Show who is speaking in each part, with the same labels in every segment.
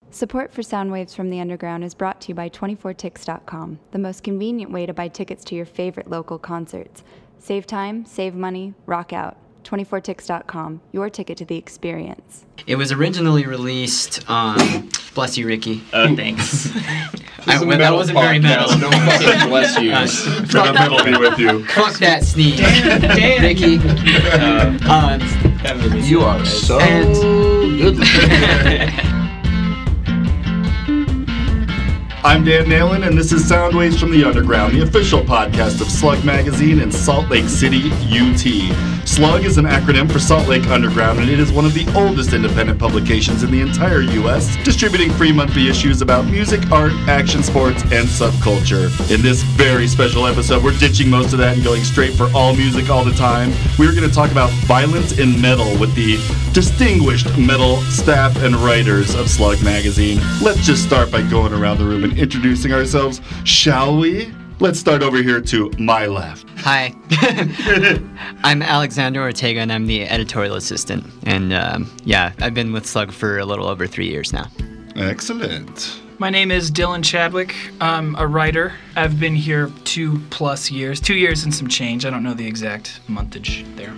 Speaker 1: Support for Soundwaves from the Underground is brought to you by 24tix.com, the most convenient way to buy tickets to your favorite local concerts. Save time, save money, rock out. 24tix.com, your ticket to the experience.
Speaker 2: It was originally released on... Bless you, Ricky.
Speaker 3: Thanks.
Speaker 2: That wasn't very metal.
Speaker 4: No fucking bless you.
Speaker 5: May the metal be with you.
Speaker 2: Fuck that sneeze.
Speaker 3: Dan.
Speaker 2: Ricky.
Speaker 4: You are so good.
Speaker 5: I'm Dan Nalen, and this is Soundwaves from the Underground, the official podcast of Slug Magazine in Salt Lake City, UT. Slug is an acronym for Salt Lake Underground, and it is one of the oldest independent publications in the entire U.S., distributing free monthly issues about music, art, action sports, and subculture. In this very special episode, we're ditching most of that and going straight for all music all the time. We're going to talk about violence in metal with the distinguished metal staff and writers of Slug Magazine. Let's just start by going around the room and introducing ourselves, shall we? Let's start over here to my left.
Speaker 2: Hi. I'm Alexander Ortega, and I'm the editorial assistant. And I've been with Slug for a little over 3 years now.
Speaker 5: Excellent.
Speaker 3: My name is Dylan Chadwick. I'm a writer. I've been here 2+ years. 2 years and some change. I don't know the exact monthage there.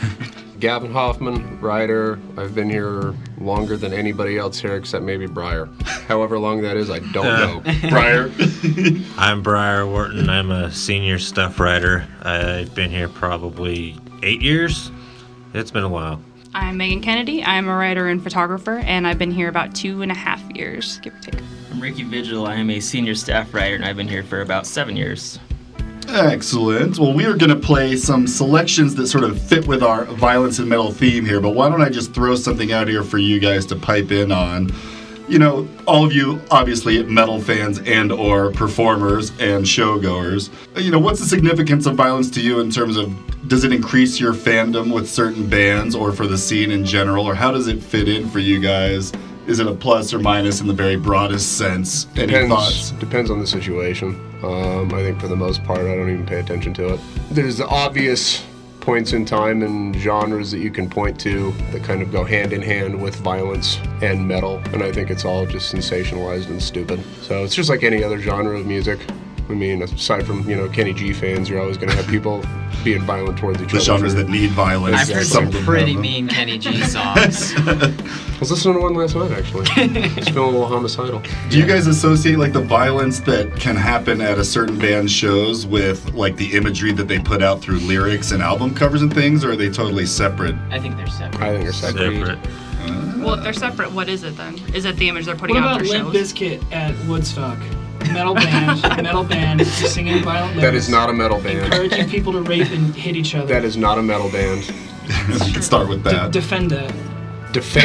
Speaker 4: Gavin Hoffman, writer. I've been here longer than anybody else here except maybe Briar. However long that is, I don't know.
Speaker 5: Briar.
Speaker 6: I'm Briar Wharton. I'm a senior stuff writer. I've been here probably 8 years. It's been a while.
Speaker 7: I'm Megan Kennedy. I'm a writer and photographer, and I've been here about 2.5 years, give or take.
Speaker 8: I'm Ricky Vigil. I am a senior staff writer, and I've been here for about 7 years.
Speaker 5: Excellent. Well, we are going to play some selections that sort of fit with our violence and metal theme here, but why don't I just throw something out here for you guys to pipe in on? You know, all of you, obviously, metal fans and or performers and showgoers. You know, what's the significance of violence to you in terms of, does it increase your fandom with certain bands or for the scene in general, or how does it fit in for you guys? Is it a plus or minus in the very broadest sense? Any thoughts?
Speaker 4: Depends on the situation. I think for the most part, I don't even pay attention to it. There's the obvious points in time and genres that you can point to that kind of go hand in hand with violence and metal, and I think it's all just sensationalized and stupid. So it's just like any other genre of music. I mean, aside from, Kenny G fans, you're always going to have people being violent towards each other.
Speaker 5: The genres that need violence.
Speaker 2: I've heard some pretty mean Kenny G songs.
Speaker 4: I was listening to one last night, actually. It's feeling a little homicidal.
Speaker 5: Do you guys associate, like, the violence that can happen at a certain band's shows with, like, the imagery that they put out through lyrics and album covers and things, or are they totally separate?
Speaker 2: I think they're separate.
Speaker 4: I think they're separate.
Speaker 7: Well, if they're separate, what is it then? Is it the image they're putting
Speaker 3: What
Speaker 7: out
Speaker 3: about
Speaker 7: for
Speaker 3: Limp shows? Bizkit at Woodstock? Metal band, just singing violent lyrics.
Speaker 4: That is not a metal band.
Speaker 3: Encouraging people to rape and hit each other.
Speaker 4: That is not a metal band.
Speaker 5: You can start with that.
Speaker 3: Defend that.
Speaker 4: Defend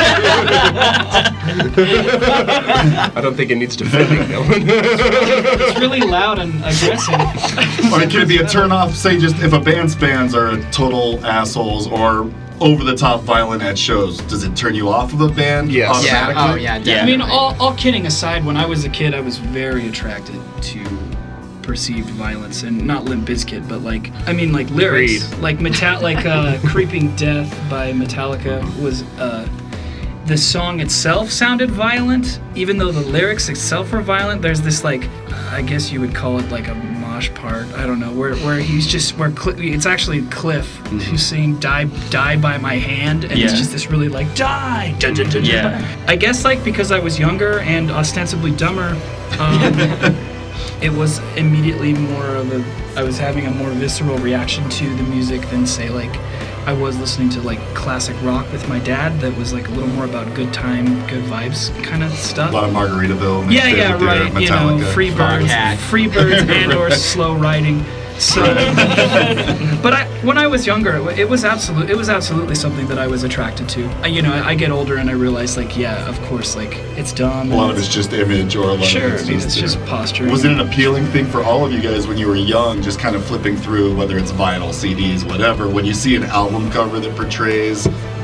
Speaker 4: that? I don't think it needs defending, Dylan.
Speaker 3: It's really loud and aggressive.
Speaker 5: Or can it be a turn-off, say, just if a band's fans are total assholes or over-the-top violent at shows, does it turn you off of a band
Speaker 4: Yes.
Speaker 5: automatically?
Speaker 2: Yeah. Oh, yeah, definitely.
Speaker 3: I mean, all kidding aside, when I was a kid, I was very attracted to perceived violence, and not Limp Bizkit, but like lyrics, like "Creeping Death" by Metallica was. The song itself sounded violent, even though the lyrics itself were violent. There's this, like, I guess you would call it like a mosh part. I don't know, where he's just it's actually Cliff who's singing "Die by my hand," and it's just this really like die.
Speaker 8: Yeah.
Speaker 3: I guess like because I was younger and ostensibly dumber, it was immediately I was having a more visceral reaction to the music than, say, like, I was listening to, like, classic rock with my dad that was, like, a little more about good time, good vibes kind of stuff.
Speaker 5: A lot of Margaritaville.
Speaker 3: Yeah, right.
Speaker 5: Metallica.
Speaker 3: Free birds and or slow riding. So, but when I was younger, it was absolutely something that I was attracted to. I get older and I realize, like, yeah, of course, like, it's dumb.
Speaker 5: A lot of it's just image, or a lot of
Speaker 3: it's just posture.
Speaker 5: Was it an appealing thing for all of you guys when you were young, just kind of flipping through, whether it's vinyl, CDs, whatever, when you see an album cover that portrays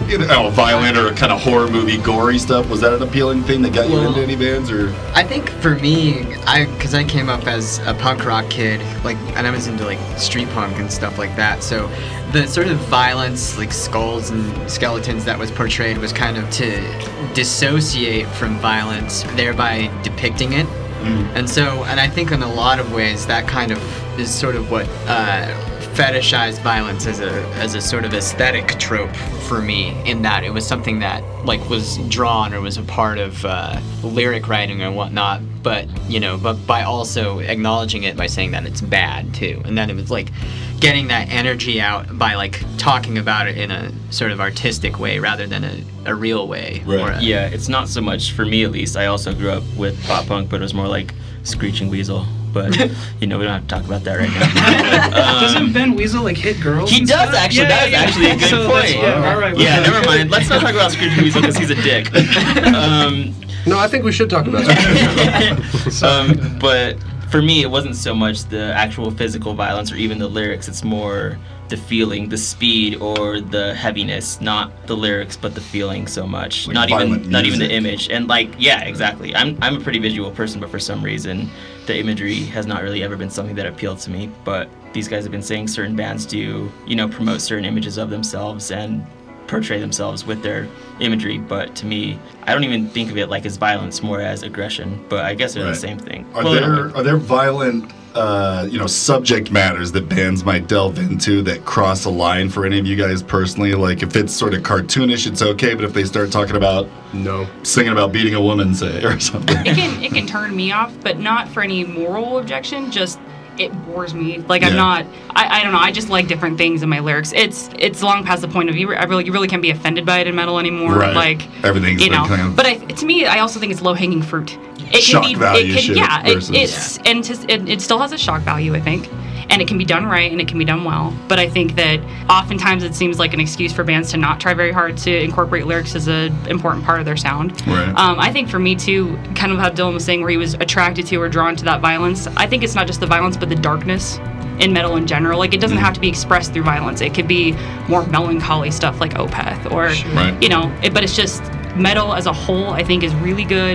Speaker 5: violent or kind of horror movie, gory stuff? Was that an appealing thing that got you into any bands? Or
Speaker 2: I think for me, because I came up as a punk rock kid, and I was into street punk and stuff like that. So the sort of violence, like skulls and skeletons, that was portrayed was kind of to dissociate from violence, thereby depicting it. And I think in a lot of ways that kind of is sort of what fetishized violence as a sort of aesthetic trope for me, in that it was something that was drawn or was a part of lyric writing and whatnot, but by also acknowledging it by saying that it's bad too, and then it was getting that energy out by talking about it in a sort of artistic way rather than a real way.
Speaker 5: Right.
Speaker 8: Yeah, it's not so much, for me at least, I also grew up with pop punk, but it was more like Screeching Weasel. But, we don't have to talk about that right now.
Speaker 3: Doesn't Ben Weasel hit girls?
Speaker 8: He does, actually. That is actually a good point.
Speaker 3: All right.
Speaker 8: Yeah, never mind. Let's not talk about Screeching Weasel because he's a dick.
Speaker 4: No, I think we should talk about that.
Speaker 8: But for me, it wasn't so much the actual physical violence or even the lyrics. It's more the feeling, the speed, or the heaviness. Not the lyrics, but the feeling so much. Not even the image. And yeah, exactly. I'm a pretty visual person, but for some reason, the imagery has not really ever been something that appealed to me. But these guys have been saying certain bands do, promote certain images of themselves and portray themselves with their imagery, but to me, I don't even think of it as violence, more as aggression, but I guess they're the same thing.
Speaker 5: Are there violent subject matters that bands might delve into that cross a line for any of you guys personally? If it's sort of cartoonish, it's okay, but if they start talking about singing about beating a woman, say, or something,
Speaker 7: it can turn me off, but not for any moral objection, just it bores me. I'm not, I don't know, I just like different things in my lyrics. It's long past the point of you really can't be offended by it in metal anymore.
Speaker 5: Right. Everything's been kind of...
Speaker 7: But to me, I also think it's low-hanging fruit. It still has a shock value, I think. And it can be done right and it can be done well. But I think that oftentimes it seems like an excuse for bands to not try very hard to incorporate lyrics as an important part of their sound.
Speaker 5: Right.
Speaker 7: I think for me too, kind of how Dylan was saying, where he was attracted to or drawn to that violence, I think it's not just the violence but the darkness in metal in general. It doesn't have to be expressed through violence. It could be more melancholy stuff like Opeth or, but it's just metal as a whole, I think, is really good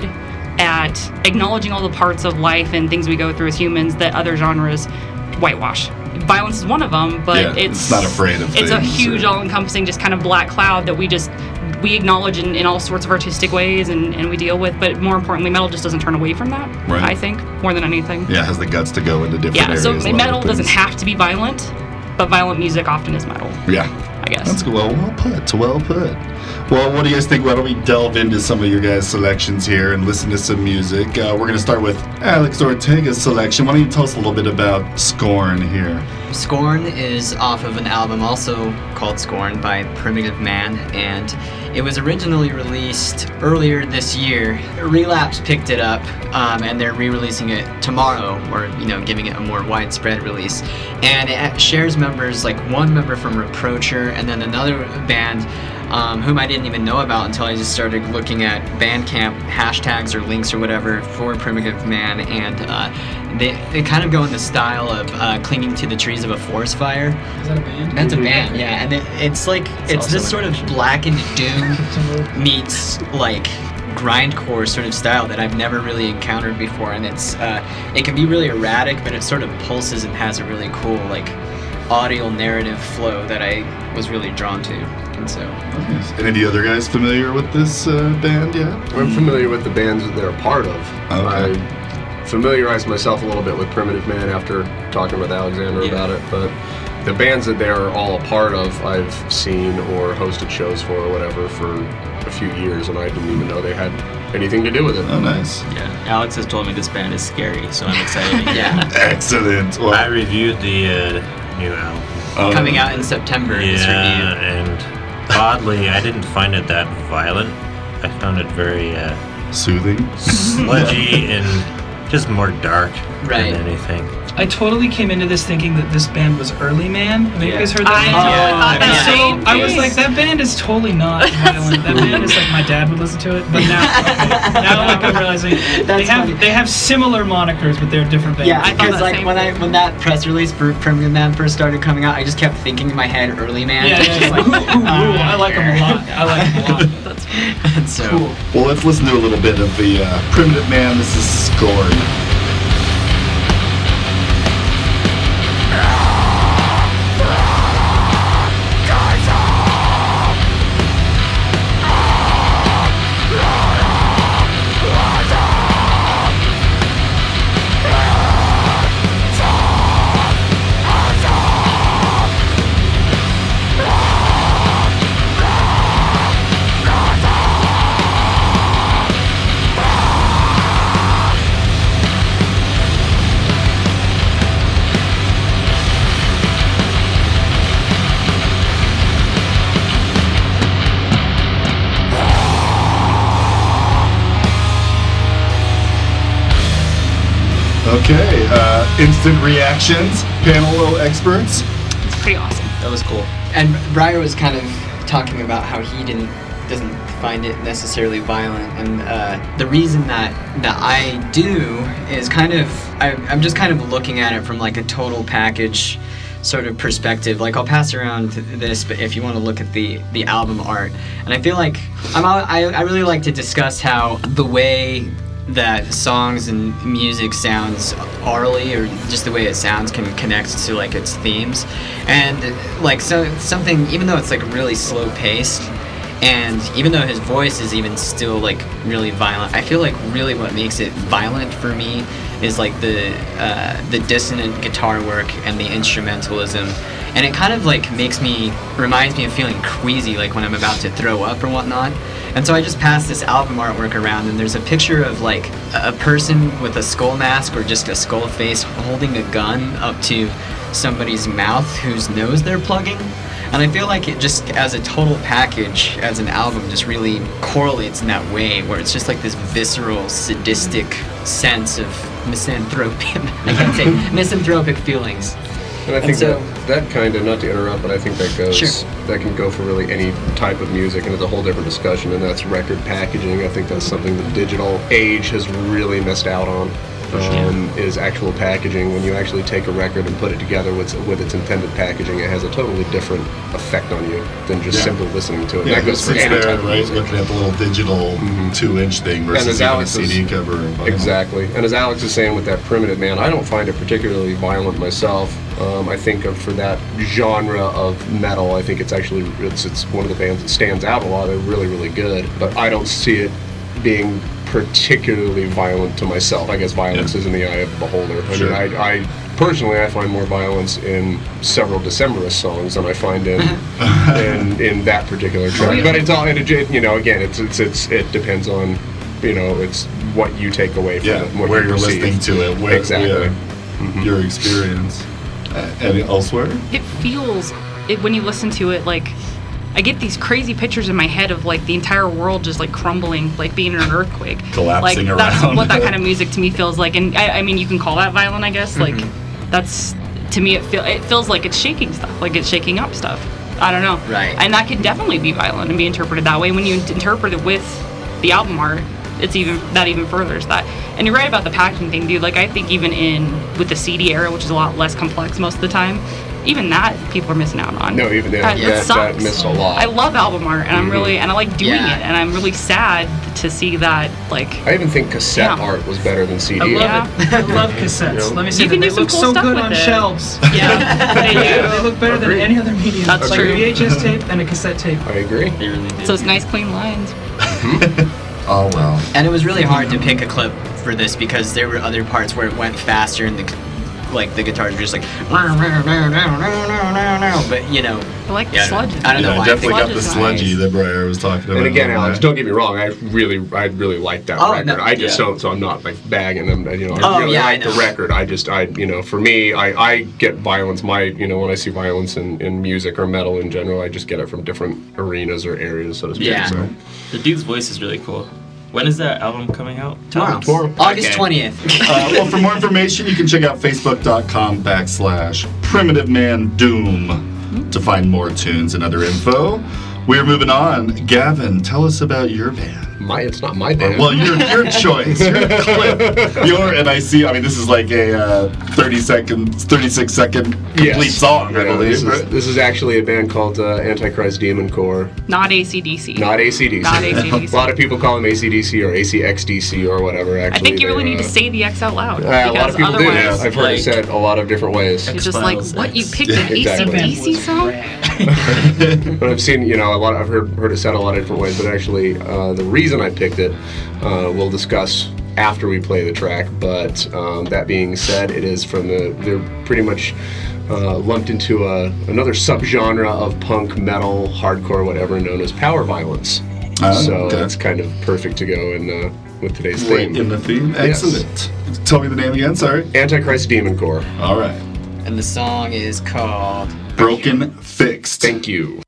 Speaker 7: at acknowledging all the parts of life and things we go through as humans that other genres whitewash. Violence is one of them, but
Speaker 5: it's not afraid of
Speaker 7: it's a huge all-encompassing just kind of black cloud that we acknowledge in all sorts of artistic ways and we deal with, but more importantly, metal just doesn't turn away from that, I think, more than anything.
Speaker 5: Yeah, it has the guts to go into different areas.
Speaker 7: So metal doesn't have to be violent, but violent music often is metal.
Speaker 5: Yeah.
Speaker 7: I guess.
Speaker 5: That's well put. Well, what do you guys think? Why don't we delve into some of your guys' selections here and listen to some music? We're going to start with Alex Ortega's selection. Why don't you tell us a little bit about Scorn here?
Speaker 2: Scorn is off of an album also called Scorn by Primitive Man, and it was originally released earlier this year. Relapse picked it up, and they're re-releasing it tomorrow, or giving it a more widespread release. And it shares members, one member from Reproacher, and then another band whom I didn't even know about until I just started looking at Bandcamp hashtags or links or whatever for Primitive Man, and they kind of go in the style of Clinging to the Trees of a Forest Fire.
Speaker 3: Is that a band?
Speaker 2: That's a band, yeah. And it's this sort of blackened doom meets grindcore sort of style that I've never really encountered before, and it can be really erratic, but it sort of pulses and has a really cool audio narrative flow that I was really drawn to. And so,
Speaker 5: any of the other guys familiar with this band yet?
Speaker 4: I'm familiar with the bands that they're a part of.
Speaker 5: Okay.
Speaker 4: I familiarized myself a little bit with Primitive Man after talking with Alexander about it, but the bands that they're all a part of, I've seen or hosted shows for or whatever for a few years, and I didn't even know they had anything to do with it.
Speaker 5: Oh, nice.
Speaker 8: Yeah, Alex has told me this band is scary, so I'm excited to hear it.
Speaker 5: Excellent. Well,
Speaker 6: I reviewed the new album.
Speaker 2: Coming out in September. This review.
Speaker 6: And oddly, I didn't find it that violent. I found it very
Speaker 5: soothing,
Speaker 6: sludgy, and just more dark than anything.
Speaker 3: I totally came into this thinking that this band was Early Man. Have you guys heard that?
Speaker 7: I totally thought that.
Speaker 3: So I was like, that band is totally not violent. That band is my dad would listen to it. But now I realize realizing they have similar monikers, but they're different bands.
Speaker 2: Yeah, because like when that press release for Primitive Man first started coming out, I just kept thinking in my head, Early Man.
Speaker 3: Yeah, it's like, I like them a lot. That's
Speaker 2: so
Speaker 3: cool.
Speaker 5: Well, let's listen to a little bit of the Primitive Man. This is Scorn. Okay, instant reactions, panel experts.
Speaker 7: It's pretty awesome.
Speaker 8: That was cool.
Speaker 2: And Breyer was kind of talking about how he doesn't find it necessarily violent, and the reason that I do is I'm just kind of looking at it from like a total package sort of perspective. Like, I'll pass around this, but if you want to look at the album art, and I feel like I really like to discuss how the way that songs and music sounds orally, or just the way it sounds, can connect to like its themes. And like, so something, even though it's like really slow paced, and even though his voice is even still like really violent, I feel like really what makes it violent for me is like the dissonant guitar work and the instrumentalism. And it kind of like reminds me of feeling queasy, like when I'm about to throw up or whatnot. And so I just passed this album artwork around, and there's a picture of like a person with a skull mask or just a skull face holding a gun up to somebody's mouth whose nose they're plugging. And I feel like it just, as a total package, as an album, just really correlates in that way, where it's just like this visceral, sadistic sense of misanthropic feelings.
Speaker 4: And I think that kind of, not to interrupt, but I think that goes,
Speaker 2: Sure.
Speaker 4: that can go for really any type of music, and it's a whole different discussion, and that's record packaging. I think that's something the digital age has really missed out on, is actual packaging. When you actually take a record and put it together with its intended packaging, it has a totally different effect on you than just simply listening to it.
Speaker 5: Yeah,
Speaker 4: that goes for any type of
Speaker 5: right?
Speaker 4: music.
Speaker 5: Looking at the little digital 2-inch thing versus even a CD cover. And vinyl.
Speaker 4: Exactly. And as Alex is saying with that Primitive Man, I don't find it particularly violent myself. I think for that genre of metal, I think it's one of the bands that stands out a lot. They're really, really good. But I don't see it being particularly violent to myself. I guess violence is in the eye of the beholder.
Speaker 5: Sure.
Speaker 4: I mean, I personally, I find more violence in several Decemberist songs than I find in that particular track. But it's all, again, it depends on, it's what you take away from it, what
Speaker 5: where
Speaker 4: you
Speaker 5: you're
Speaker 4: perceive.
Speaker 5: listening to it,
Speaker 4: Exactly.
Speaker 5: Your experience. And elsewhere?
Speaker 7: It feels, when you listen to it, like, I get these crazy pictures in my head of like the entire world just like crumbling, like being in an earthquake,
Speaker 5: collapsing
Speaker 7: like,
Speaker 5: around.
Speaker 7: That's what that kind of music to me feels like, and I mean, you can call that violent, I guess. Like, that's, to me, it feels like it's shaking stuff, like it's shaking up stuff. I don't know.
Speaker 2: Right.
Speaker 7: And that could definitely be violent and be interpreted that way. When you interpret it with the album art, it's even furthers that. And you're right about the packaging thing, dude. Like, I think even with the CD era, which is a lot less complex most of the time, even that people are missing out on.
Speaker 4: No, even
Speaker 7: that sucks.
Speaker 4: That missed a lot.
Speaker 7: I love album art, and I'm really, and I like doing it, and I'm really sad to see that, like.
Speaker 4: I even think cassette art was better than CD.
Speaker 3: I love it. I love cassettes. Let me say that they look so good on shelves.
Speaker 7: Yeah, they do.
Speaker 3: They look better than any other medium.
Speaker 7: That's
Speaker 3: like
Speaker 7: true.
Speaker 3: a VHS tape and a cassette tape.
Speaker 4: I agree.
Speaker 8: They really do.
Speaker 7: So it's nice, clean lines.
Speaker 5: Oh, well.
Speaker 2: And it was really hard to pick a clip for this because there were other parts where it went faster and the guitars were just like, but
Speaker 7: I like the sludge.
Speaker 2: I don't know why.
Speaker 5: I definitely got the
Speaker 7: Sludge
Speaker 5: sludgy
Speaker 7: is
Speaker 5: that Breyer was talking about.
Speaker 4: And again, Alex, don't get me wrong. I really like that record.
Speaker 2: No,
Speaker 4: I just don't. So I'm not like bagging them. I really like the record. For me, I get violence. When I see violence in music or metal in general, I just get it from different arenas or areas, so to speak.
Speaker 2: Yeah.
Speaker 4: So.
Speaker 8: The dude's voice is really cool. When is that album coming out?
Speaker 2: Tomorrow. August 20th.
Speaker 5: Well, for more information, you can check out facebook.com/Primitive Man Doom to find more tunes and other info. We're moving on. Gavin, tell us about your band.
Speaker 4: It's not my band.
Speaker 5: Well, your choice, your clip, and I see. I mean, this is like a 36 second complete song, I believe.
Speaker 4: This is actually a band called Antichrist Demon Corps.
Speaker 7: Not AC/DC.
Speaker 4: Not AC/DC.
Speaker 7: Not AC/DC.
Speaker 4: A lot of people call them AC/DC or ACXDC or whatever. Actually,
Speaker 7: I think you really need to say the X out loud.
Speaker 4: A lot of people do.
Speaker 7: Otherwise,
Speaker 4: I've heard it said a lot of different ways.
Speaker 7: it's just like, what, you picked an
Speaker 4: Exactly.
Speaker 7: AC/DC song?
Speaker 4: But I've seen, I've heard it said a lot of different ways. But actually, the reason I picked it, we'll discuss after we play the track. But that being said, it is they're pretty much lumped into another subgenre of punk, metal, hardcore, whatever, known as power violence. So it's kind of perfect to go in with today's theme.
Speaker 5: In the theme, excellent. Yes. Tell me the name again. Sorry.
Speaker 4: Antichrist Demon Corps.
Speaker 5: All right.
Speaker 2: And the song is called
Speaker 5: Broken Fixed.
Speaker 4: Thank you.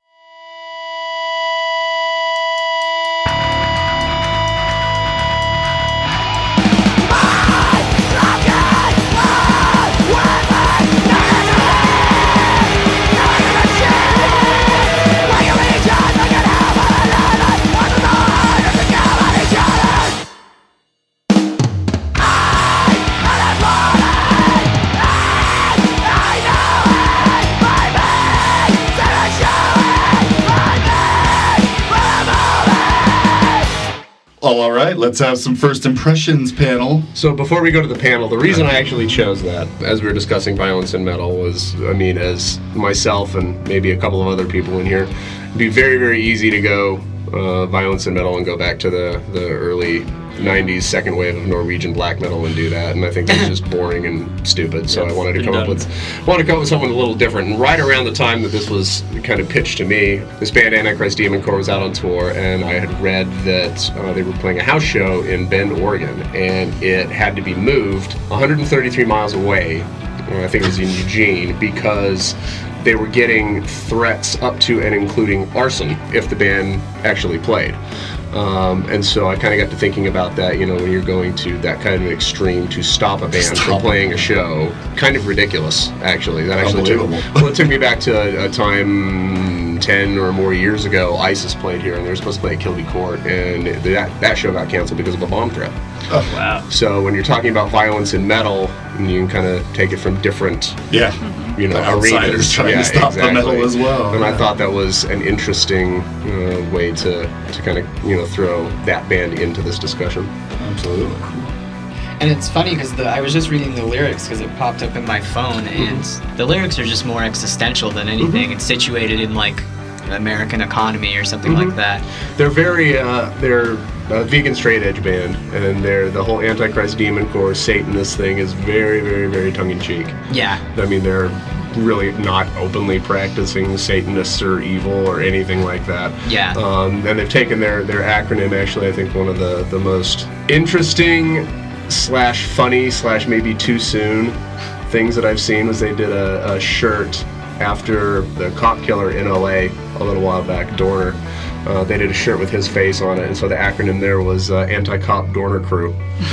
Speaker 5: All right, let's have some first impressions, panel.
Speaker 4: So before we go to the panel, the reason I actually chose that, as we were discussing violence in metal, was, as myself and maybe a couple of other people in here, it'd be very, very easy to go violence in metal and go back to the early 90s second wave of Norwegian black metal and do that, and I think that's just boring and stupid. So I wanted to come up with something a little different. And right around the time that this was kind of pitched to me, this band Antichrist Demon Corps was out on tour, and I had read that they were playing a house show in Bend, Oregon, and it had to be moved 133 miles away. I think it was in Eugene, because they were getting threats up to and including arson if the band actually played. And so I kind of got to thinking about that, when you're going to that kind of extreme to stop a band from playing a show. Kind of ridiculous, actually. That actually it took me back to a time 10 or more years ago. ISIS played here, and they were supposed to play at Kilby Court, and that show got canceled because of a bomb threat.
Speaker 3: Oh, wow.
Speaker 4: So when you're talking about violence in metal, you can kind of take it from different
Speaker 5: arenas trying to stop the metal as well.
Speaker 4: And I thought that was an interesting way to kind of throw that band into this discussion.
Speaker 5: Absolutely.
Speaker 2: And it's funny because I was just reading the lyrics because it popped up in my phone, and the lyrics are just more existential than anything. It's situated in like American economy or something like that.
Speaker 4: They're very they're a vegan straight edge band, and the whole Antichrist Demon Corps Satanist thing is very, very, very tongue in cheek.
Speaker 2: Yeah.
Speaker 4: I mean, they're really not openly practicing Satanists or evil or anything like that.
Speaker 2: Yeah.
Speaker 4: And they've taken their acronym, actually, I think one of the most interesting / funny / maybe too soon things that I've seen was they did a shirt after the cop killer in LA a little while back, Dorner. They did a shirt with his face on it, and so the acronym there was Anti-Cop Dorner Crew.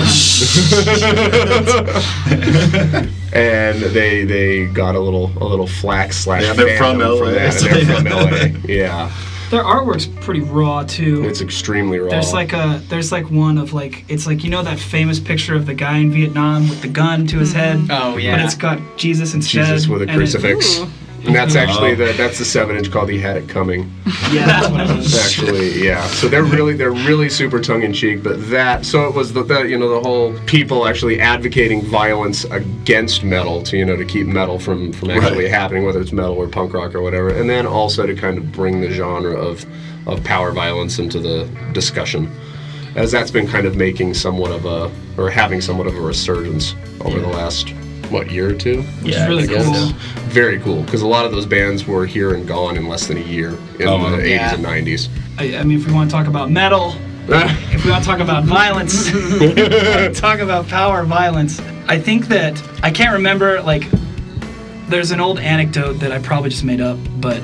Speaker 4: And they got a little flack /
Speaker 5: they're from LA.
Speaker 4: They're from LA. Yeah.
Speaker 3: Their artwork's pretty raw too.
Speaker 4: It's extremely raw.
Speaker 3: There's like one of it's like that famous picture of the guy in Vietnam with the gun to his head.
Speaker 2: Oh yeah.
Speaker 3: But it's got Jesus instead.
Speaker 4: Jesus with a crucifix. And that's actually that's the 7-inch called He Had It Coming.
Speaker 3: Yeah, that's what it was.
Speaker 4: Actually, yeah. So they're really super tongue in cheek. But so it was the whole people actually advocating violence against metal to keep metal from actually happening, whether it's metal or punk rock or whatever, and then also to kind of bring the genre of power violence into the discussion, as that's been kind of making having somewhat of a resurgence over the last year or two?
Speaker 3: Which is really cool.
Speaker 4: Very cool, because a lot of those bands were here and gone in less than a year in the 80s and 90s.
Speaker 3: I mean, if we want to talk about metal, if we want to talk about violence, talk about power violence, I think that, I can't remember, there's an old anecdote that I probably just made up, but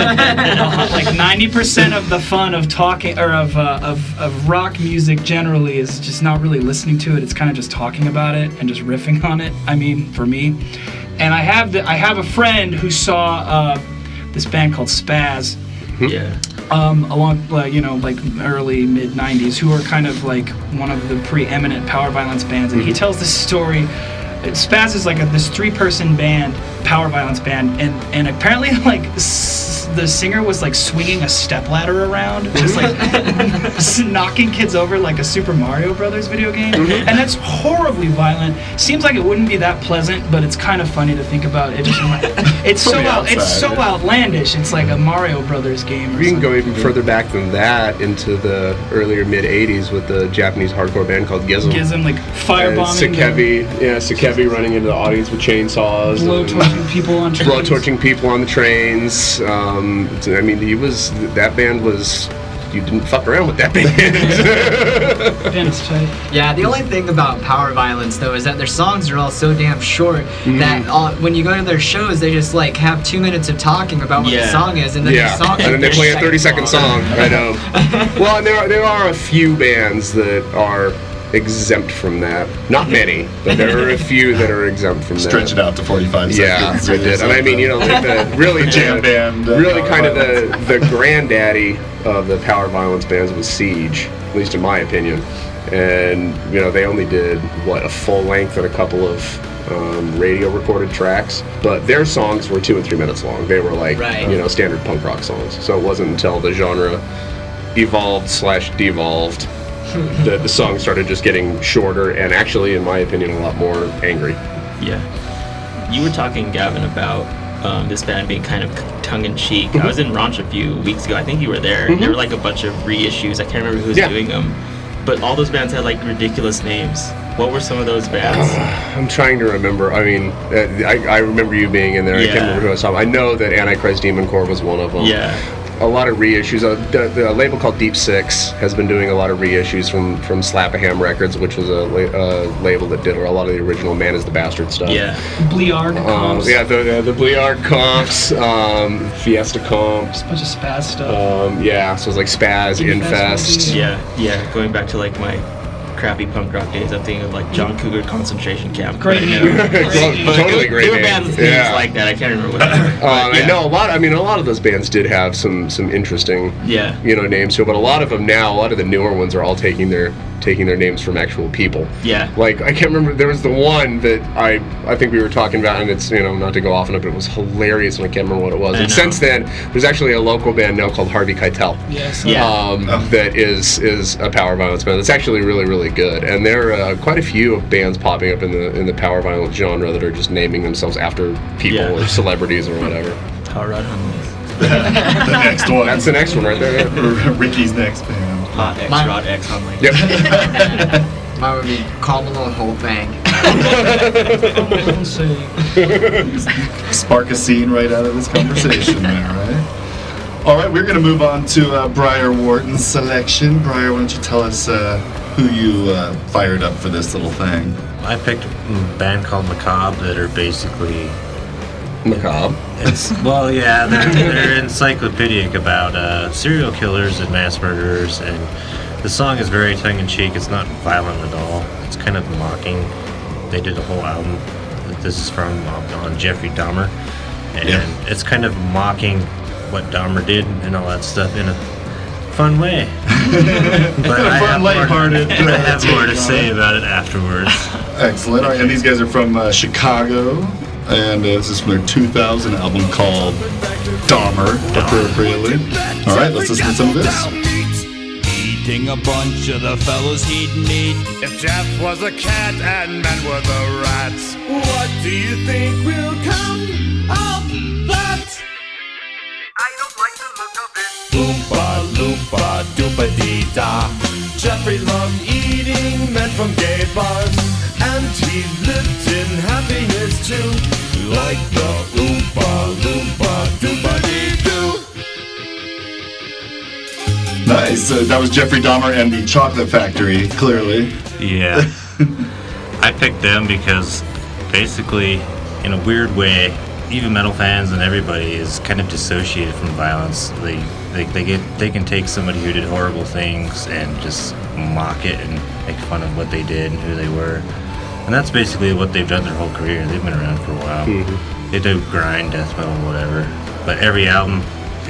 Speaker 3: 90% of the fun of talking or of rock music generally is just not really listening to it. It's kind of just talking about it and just riffing on it. I mean, for me, and I have a friend who saw this band called Spaz.
Speaker 8: Yeah.
Speaker 3: along, like early mid '90s, who are kind of like one of the preeminent power violence bands, and he tells this story. Spaz is like this 3-person band, power violence band, and apparently like the singer was like swinging a stepladder around, just like knocking kids over like a Super Mario Brothers video game, and that's horribly violent. Seems like it wouldn't be that pleasant, but it's kind of funny to think about. It's so outlandish. It's like a Mario Brothers game.
Speaker 4: We can go even further back than that into the earlier mid '80s with the Japanese hardcore band called Gizm.
Speaker 3: Gizm, like firebombing.
Speaker 4: Sakevi running into the audience with chainsaws.
Speaker 3: Blow-torching people on trains.
Speaker 4: Blow-torching people on the trains. I mean, that band was... You didn't fuck around with that band.
Speaker 3: Band's tight.
Speaker 2: Yeah, the only thing about power violence, though, is that their songs are all so damn short that when you go to their shows, they just like have 2 minutes of talking about what the song is, and then the song,
Speaker 4: and then they play a 30-second song. I know. Well, and there are a few bands that are exempt from that. Not many, but there are a few that are exempt from that.
Speaker 5: Stretch it out to 45 seconds.
Speaker 4: Yeah, I did. And I mean, like the really
Speaker 5: jam band,
Speaker 4: really kind of the granddaddy of the power violence bands was Siege, at least in my opinion. And they only did a full length and a couple of radio recorded tracks, but their songs were 2 and 3 minutes long. They were like standard punk rock songs. So it wasn't until the genre evolved/devolved the song started just getting shorter and actually, in my opinion, a lot more angry.
Speaker 8: Yeah. You were talking, Gavin, about this band being kind of tongue-in-cheek. I was in Ranch a few weeks ago. I think you were there. There were like a bunch of reissues. I can't remember who was doing them. But all those bands had like ridiculous names. What were some of those bands?
Speaker 4: I'm trying to remember. I mean, I remember you being in there. I can't remember who I saw. I know that Antichrist Demon Corps was one of them.
Speaker 8: Yeah.
Speaker 4: A lot of reissues. The label called Deep Six has been doing a lot of reissues from Slap-a-Ham Records, which was a label that did a lot of the original Man is the Bastard stuff.
Speaker 8: Yeah.
Speaker 3: Bleard comps.
Speaker 4: The Bleard comps, Fiesta comps.
Speaker 3: Just a bunch of Spaz stuff.
Speaker 4: So it's like Spaz, Infest.
Speaker 8: Yeah. Going back to like my crappy punk rock days, I'm thinking of like John Cougar Concentration Camp.
Speaker 3: Great name.
Speaker 4: Totally great
Speaker 8: There were
Speaker 4: name.
Speaker 8: bands with names like that. I can't remember what they were.
Speaker 4: I know a lot. I mean, a lot of those bands did have some interesting, names too. But a lot of them now, a lot of the newer ones are all taking their names from actual people.
Speaker 8: Yeah.
Speaker 4: Like I can't remember. There was the one that I think we were talking about, and it's not to go off on it, but it was hilarious, and I can't remember what it was. And since then, there's actually a local band now called Harvey Keitel.
Speaker 3: Yes.
Speaker 4: That is a power violence band. It's actually really, really good, and there are quite a few bands popping up in the power violence genre that are just naming themselves after people or celebrities or whatever.
Speaker 8: Power Rod Homies.
Speaker 5: The next one.
Speaker 4: That's the next one right there.
Speaker 5: Ricky's next band.
Speaker 8: Hot X Rod X Hunley.
Speaker 4: Yep.
Speaker 2: Mine would be Kamala the whole thing.
Speaker 5: Spark a scene right out of this conversation there, right? All right, we're going to move on to Briar Wharton's selection. Briar, why don't you tell us who you fired up for this little thing?
Speaker 6: I picked a band called Macabre that are basically...
Speaker 4: Macabre?
Speaker 6: They're encyclopedic about serial killers and mass murderers, and the song is very tongue-in-cheek. It's not violent at all. It's kind of mocking. They did a whole album. This is from on Jeffrey Dahmer, and it's kind of mocking what Dahmer did and all that stuff in a fun way. But I have more to say about it afterwards.
Speaker 5: Excellent. All right, and these guys are from Chicago. And this is from their 2000 album called Dahmer, appropriately. All right, let's listen to some of this.
Speaker 9: Eating a bunch of the fellows he'd meet. If Jeff was a cat and men were the rats, what do you think will come of that? I don't like the look of it. Oompa loompa doopa dee da. Jeffrey loved eating men from gay bars, and he lived in happiness too, like the Oompa Loompa Doopa Dee Doo.
Speaker 5: Nice. That was Jeffrey Dahmer and the Chocolate Factory, clearly.
Speaker 6: Yeah. I picked them because basically, in a weird way, even metal fans and everybody is kind of dissociated from violence. They can take somebody who did horrible things and just mock it and make fun of what they did and who they were. And that's basically what they've done their whole career. They've been around for a while. They do grind, death metal, whatever. But every album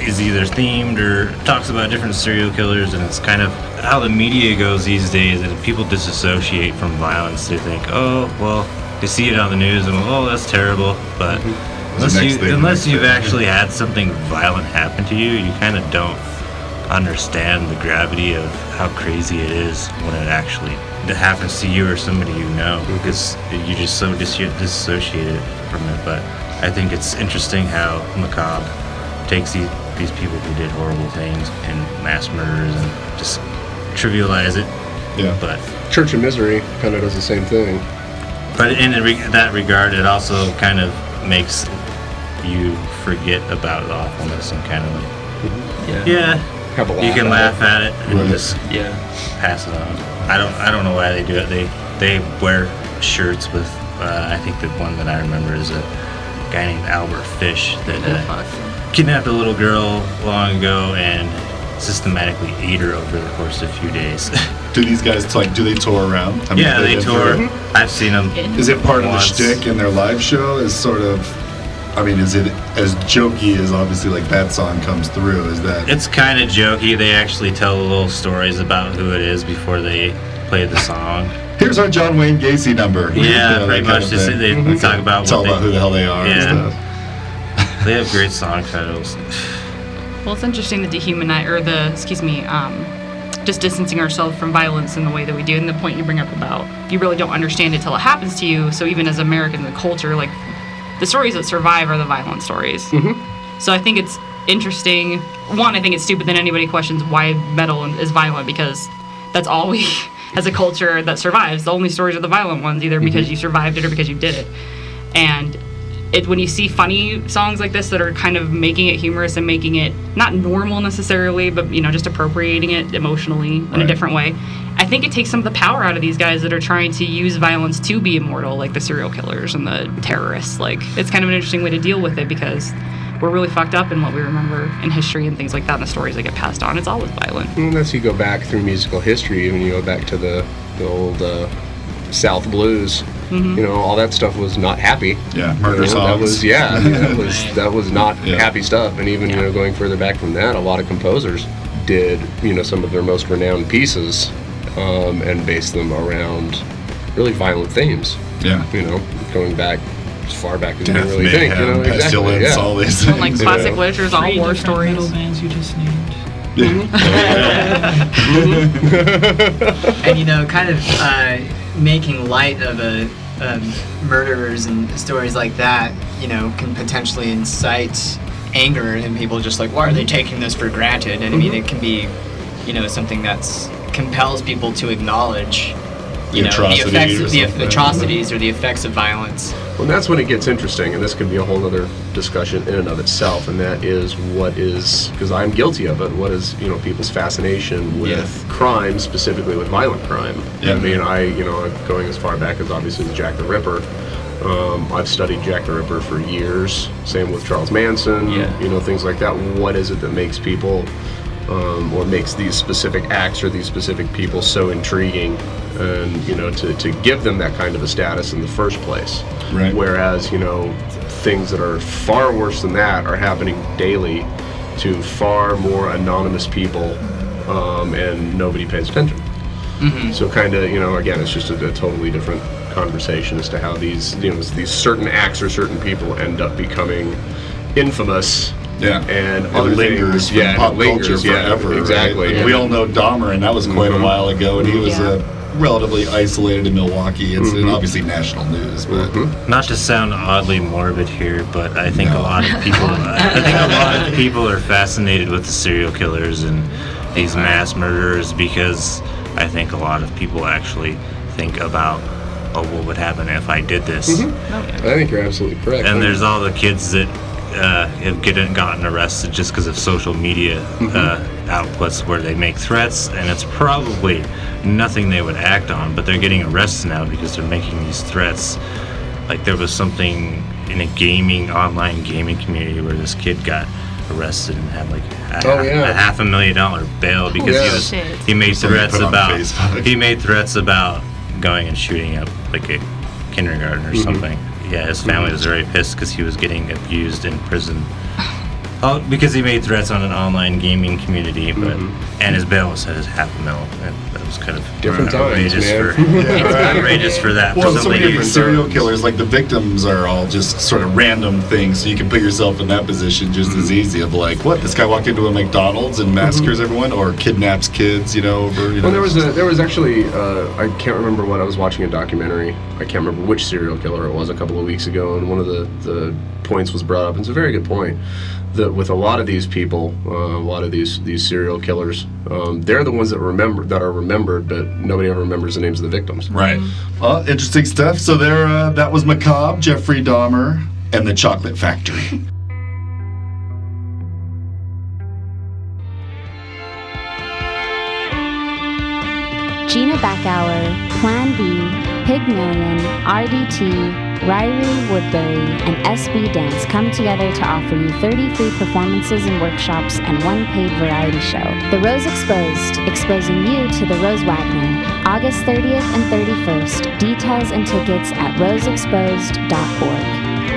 Speaker 6: is either themed or talks about different serial killers, and it's kind of how the media goes these days, and people disassociate from violence. They think, oh, well, they see it on the news and, oh, that's terrible, but unless you've actually had something violent happen to you, you kind of don't understand the gravity of how crazy it is when it actually happens to you or somebody you know, because you just so disassociated from it. But I think it's interesting how Macabre takes these people who did horrible things and mass murders and just trivialize it.
Speaker 4: Yeah.
Speaker 6: But
Speaker 4: Church of Misery kind of does the same thing.
Speaker 6: But in that regard, it also kind of makes you forget about the awfulness and kind of like, you can laugh at it and just pass it on. I don't know why they do it. They wear shirts with I think the one that I remember is a guy named Albert Fish that kidnapped a little girl long ago and systematically ate her over the course of a few days.
Speaker 5: Do these guys do they tour around? I mean,
Speaker 6: yeah, they tour. I've seen them.
Speaker 5: Is it part of the shtick in their live show? Is sort of, I mean, is it as jokey as obviously like that song comes through? Is that?
Speaker 6: It's kind of jokey. They actually tell little stories about who it is before they play the song.
Speaker 5: Here's our John Wayne Gacy number.
Speaker 6: Yeah, pretty much. They talk about
Speaker 5: tell about who the hell they are.
Speaker 6: Yeah.
Speaker 5: And stuff.
Speaker 6: They have great song titles.
Speaker 7: Well, it's interesting just distancing ourselves from violence in the way that we do. And the point you bring up about you really don't understand it till it happens to you. So even as Americans, the culture, like the stories that survive are the violent stories. So I think it's interesting. One, I think it's stupid that anybody questions why metal is violent, because that's all we, as a culture, that survives. The only stories are the violent ones, either because you survived it or because you did it. And when you see funny songs like this that are kind of making it humorous and making it not normal necessarily, but just appropriating it emotionally in a different way, I think it takes some of the power out of these guys that are trying to use violence to be immortal, like the serial killers and the terrorists. Like, it's kind of an interesting way to deal with it, because we're really fucked up in what we remember in history and things like that, and the stories that get passed on. It's always violent.
Speaker 4: Unless you go back through musical history, even you go back to the old South blues. All that stuff was not happy.
Speaker 5: Yeah, murder songs.
Speaker 4: That was not happy stuff. And even going further back from that, a lot of composers did some of their most renowned pieces and based them around really violent themes.
Speaker 5: Yeah.
Speaker 4: Going back as far back as you
Speaker 5: Death,
Speaker 4: can really think.
Speaker 5: mayhem, pestilence, all these things.
Speaker 7: Like classic literature is all war stories.
Speaker 3: Metal bands you just named.
Speaker 2: And kind of making light of murderers and stories like that, can potentially incite anger in people. Just like, why are they taking this for granted? And I mean, it can be, something that's compels people to acknowledge, the atrocities or the effects of violence.
Speaker 4: Well, that's when it gets interesting, and this could be a whole other discussion in and of itself, and that is because I'm guilty of it, what is, people's fascination with crime, specifically with violent crime.
Speaker 5: Yeah.
Speaker 4: I mean, I'm going as far back as obviously the Jack the Ripper. I've studied Jack the Ripper for years, same with Charles Manson, things like that. What is it that makes people, or makes these specific acts or these specific people so intriguing, and to give them that kind of a status in the first place.
Speaker 5: Right.
Speaker 4: Whereas things that are far worse than that are happening daily to far more anonymous people, and nobody pays attention. So kind of again, it's just a totally different conversation as to how these these certain acts or certain people end up becoming infamous.
Speaker 5: Yeah,
Speaker 4: and
Speaker 5: it
Speaker 4: other
Speaker 5: lingers
Speaker 4: things,
Speaker 5: in pop culture forever.
Speaker 4: Exactly.
Speaker 5: Right?
Speaker 4: Yeah.
Speaker 5: We all know Dahmer, and that was quite a while ago, and he was relatively isolated in Milwaukee. It's obviously national news, but
Speaker 6: not to sound oddly morbid here, but I think a lot of people are fascinated with the serial killers and these mass murderers, because I think a lot of people actually think about, oh, what would happen if I did this?
Speaker 4: I think you're absolutely correct.
Speaker 6: And there's all the kids that have gotten arrested just because of social media outputs where they make threats, and it's probably nothing they would act on, but they're getting arrested now because they're making these threats. Like, there was something in a online gaming community where this kid got arrested and had like a $500,000 bail because he made threats about going and shooting up like a kindergarten or something. Yeah, his family was very pissed because he was getting abused in prison. Oh, because he made threats on an online gaming community, but and his bail was set at $500,000. That was kind of
Speaker 4: Different times,
Speaker 6: outrageous
Speaker 4: man.
Speaker 6: outrageous for that.
Speaker 5: Well,
Speaker 6: for
Speaker 5: so
Speaker 6: somebody
Speaker 5: many
Speaker 6: who-
Speaker 5: serial killers, like the victims are all just sort of random things, so you can put yourself in that position just as easy of like, what, this guy walked into a McDonald's and massacres everyone, or kidnaps kids, over,
Speaker 4: Well, there was actually, I can't remember what, I was watching a documentary, I can't remember which serial killer it was a couple of weeks ago, and one of the points was brought up, and it's a very good point, that with a lot of these people, a lot of these serial killers, they're the ones that are remembered, but nobody ever remembers the names of the victims.
Speaker 5: Right. Well, interesting stuff. So that was Macabre, Jeffrey Dahmer, and the Chocolate Factory.
Speaker 10: Gina Backhour, Plan B, Pygmalion, RDT, Ryrie Woodbury, and SB Dance come together to offer you 30 free performances and workshops and 1 paid variety show. The Rose Exposed, exposing you to the Rose Wagner. August 30th and 31st. Details and tickets at roseexposed.org.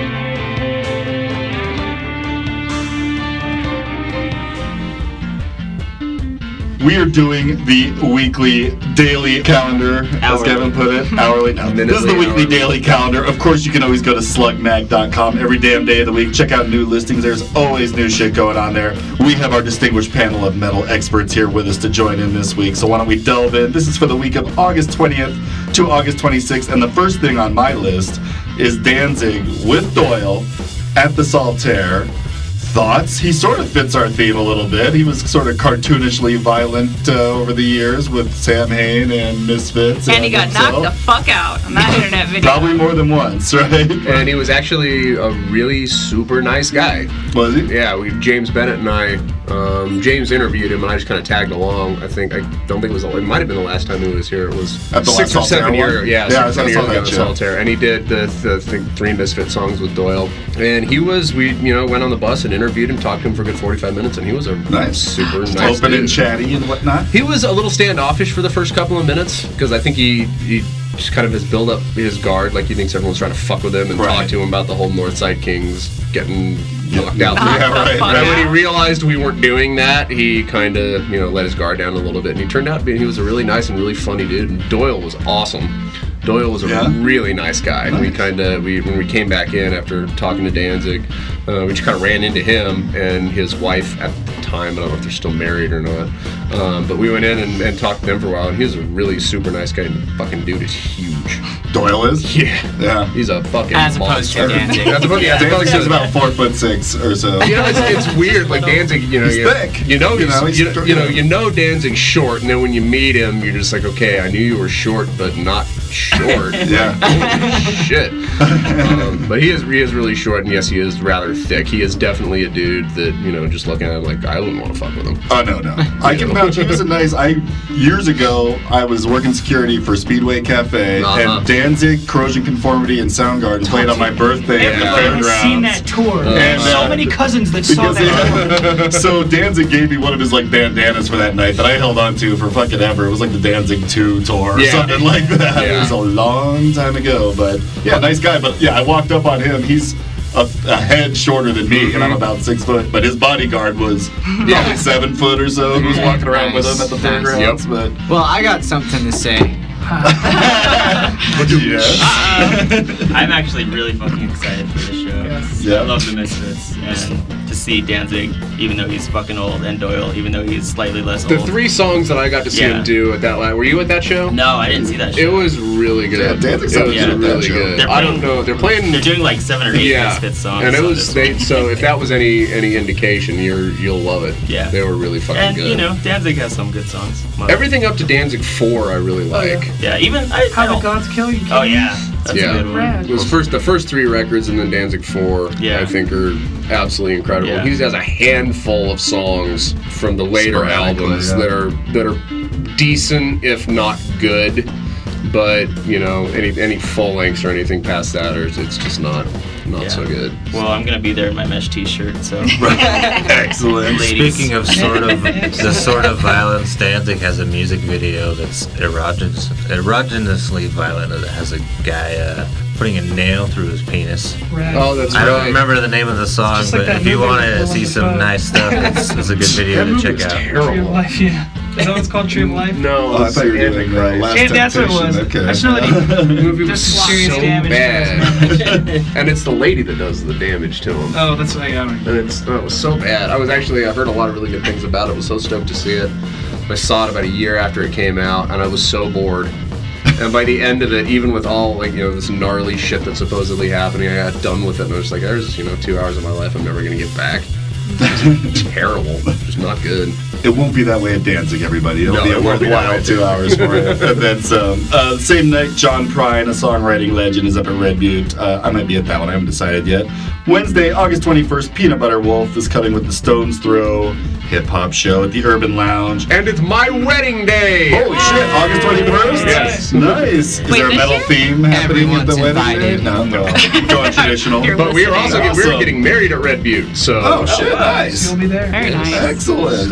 Speaker 5: We are doing the weekly daily calendar, as Kevin put it. Hourly. No, this is the weekly daily calendar. Of course, you can always go to slugmag.com every damn day of the week. Check out new listings. There's always new shit going on there. We have our distinguished panel of metal experts here with us to join in this week. So why don't we delve in? This is for the week of August 20th to August 26th. And the first thing on my list is Danzig with Doyle at the Saltaire. Thoughts? He sort of fits our theme a little bit. He was sort of cartoonishly violent over the years with Sam Hain and Misfits.
Speaker 7: And he got knocked the fuck out on that internet video.
Speaker 5: Probably more than once, right?
Speaker 4: And he was actually a really super nice guy.
Speaker 5: Was he?
Speaker 4: Yeah, James Bennett and I, James interviewed him and I just kind of tagged along. I don't think it might have been the last time he was here. It was
Speaker 5: at the
Speaker 4: 6 or 7 years ago. Yeah, 6 or 7 years ago at
Speaker 5: Solitaire.
Speaker 4: And he did the 3 Misfit songs with Doyle. And we went on the bus and interviewed him, talked to him for a good 45 minutes, and he was a super nice
Speaker 5: open
Speaker 4: dude.
Speaker 5: and chatty and whatnot.
Speaker 4: He was a little standoffish for the first couple of minutes, because I think he just kind of has built up his guard, like he thinks everyone's trying to fuck with him and talk to him about the whole Northside Kings getting knocked out.
Speaker 5: Right.
Speaker 4: And when he realized we weren't doing that, he kind of let his guard down a little bit, and he turned out he was a really nice and really funny dude, and Doyle was awesome. Doyle was a really nice guy. Nice. When we came back in after talking to Danzig, we just kind of ran into him and his wife at the time. I don't know if they're still married or not. But we went in and talked to them for a while, and he was a really super nice guy. And the fucking dude is huge.
Speaker 5: Doyle is?
Speaker 4: Yeah. He's a fucking
Speaker 8: as opposed to Danzig.
Speaker 5: Danzig is about 4'6" or so.
Speaker 4: It's weird. Like Danzig,
Speaker 5: he's thick.
Speaker 4: You know Danzig's short, and then when you meet him, you're just like, okay, I knew you were short, but not short.
Speaker 5: Yeah.
Speaker 4: Shit. But he is really short, and yes, he is rather thick. He is definitely a dude that, just looking at him like, I wouldn't want to fuck with him.
Speaker 5: Oh, no. I can vouch. He was years ago, I was working security for Speedway Cafe, and Danzig, Corrosion Conformity, and Soundgarden played on my birthday at the fairgrounds.
Speaker 3: I've seen that tour.
Speaker 5: And
Speaker 3: so many cousins that saw that tour.
Speaker 5: So Danzig gave me one of his bandanas for that night that I held on to for fucking ever. It was like the Danzig 2 tour or something like that. Yeah. It was a long time ago, but yeah, nice guy. But yeah, I walked up on him. He's a head shorter than me, and I'm about 6 foot. But his bodyguard was probably 7 foot or so. Who was walking around with him at the fairgrounds. But
Speaker 2: well, I got something to say.
Speaker 8: I'm actually really fucking excited for this show. Yes. I love the Misfits, and to see Danzig, even though he's fucking old, and Doyle, even though he's slightly less old.
Speaker 4: The 3 songs that I got to see him do at that were you at that show?
Speaker 8: No, I didn't see that show.
Speaker 4: It was really good.
Speaker 5: Yeah, Danzig's really good.
Speaker 8: I don't know. They're doing like 7 or 8 Misfits songs.
Speaker 4: And it was so if that was any indication, you'll love it.
Speaker 8: Yeah.
Speaker 4: They were really fucking good.
Speaker 8: And Danzig has some good songs.
Speaker 4: Everything up to Danzig 4 I really like.
Speaker 8: Yeah, even
Speaker 3: How the Gods Kill You.
Speaker 8: Oh yeah, that's a good one.
Speaker 4: It was the first 3 records, and then Danzig 4. I think are absolutely incredible.
Speaker 8: Yeah.
Speaker 4: He has a handful of songs from the later albums that are decent, if not good. but any full lengths or anything past that, or it's just not so good.
Speaker 8: Well, I'm gonna be there in my mesh T-shirt, so.
Speaker 5: Excellent.
Speaker 8: Ladies.
Speaker 6: Speaking of the sort of violence, Danzig has a music video that's erogeneously violent. It has a guy putting a nail through his penis.
Speaker 3: Right.
Speaker 4: Oh, that's
Speaker 6: I
Speaker 4: right.
Speaker 6: don't remember the name of the song,
Speaker 3: just like
Speaker 6: but
Speaker 3: that
Speaker 6: if you
Speaker 3: movie
Speaker 6: want to
Speaker 3: with
Speaker 6: see
Speaker 3: the
Speaker 6: some
Speaker 3: one
Speaker 6: nice stuff, it's a good video to check out.
Speaker 3: Tree of
Speaker 4: Terrible.
Speaker 3: Life, yeah. Is that what it's called, Tree of Life?
Speaker 4: No,
Speaker 5: Oh, I thought you were doing Last
Speaker 3: Yeah, that's what it was.
Speaker 5: Temptation. Okay.
Speaker 3: I just know that
Speaker 4: the movie was
Speaker 3: Just some serious
Speaker 4: so
Speaker 3: damage.
Speaker 4: bad, and it's the lady that does the damage to him.
Speaker 3: Oh, that's what I got.
Speaker 4: And it was so bad. I heard a lot of really good things about it. I was so stoked to see it. I saw it about a year after it came out, and I was so bored. And by the end of it, even with all this gnarly shit that's supposedly happening, I got done with it. And I was like, there's 2 hours of my life I'm never gonna get back. It's terrible. Just not good.
Speaker 5: It won't be that way at Danzig, everybody. It'll be a
Speaker 4: it won't be that
Speaker 5: worthwhile
Speaker 4: way.
Speaker 5: 2 hours for it. And then some. Same night, John Prine, a songwriting legend, is up at Red Butte. I might be at that one. I haven't decided yet. Wednesday, August 21st, Peanut Butter Wolf is coming with the Stones Throw hip-hop show at the Urban Lounge.
Speaker 4: And it's my wedding day!
Speaker 5: Holy shit, August 21st?
Speaker 4: Yes.
Speaker 5: Nice. Is
Speaker 7: Wait,
Speaker 5: there a
Speaker 7: this
Speaker 5: metal
Speaker 7: year?
Speaker 5: theme happening at the
Speaker 2: Everyone's
Speaker 5: wedding day?
Speaker 2: invited.
Speaker 5: No. Going traditional.
Speaker 7: You're
Speaker 4: But we were also we
Speaker 5: Awesome.
Speaker 4: were getting married at Red Butte, so.
Speaker 5: Oh, shit, nice.
Speaker 3: You'll be there.
Speaker 7: Very nice.
Speaker 5: Excellent.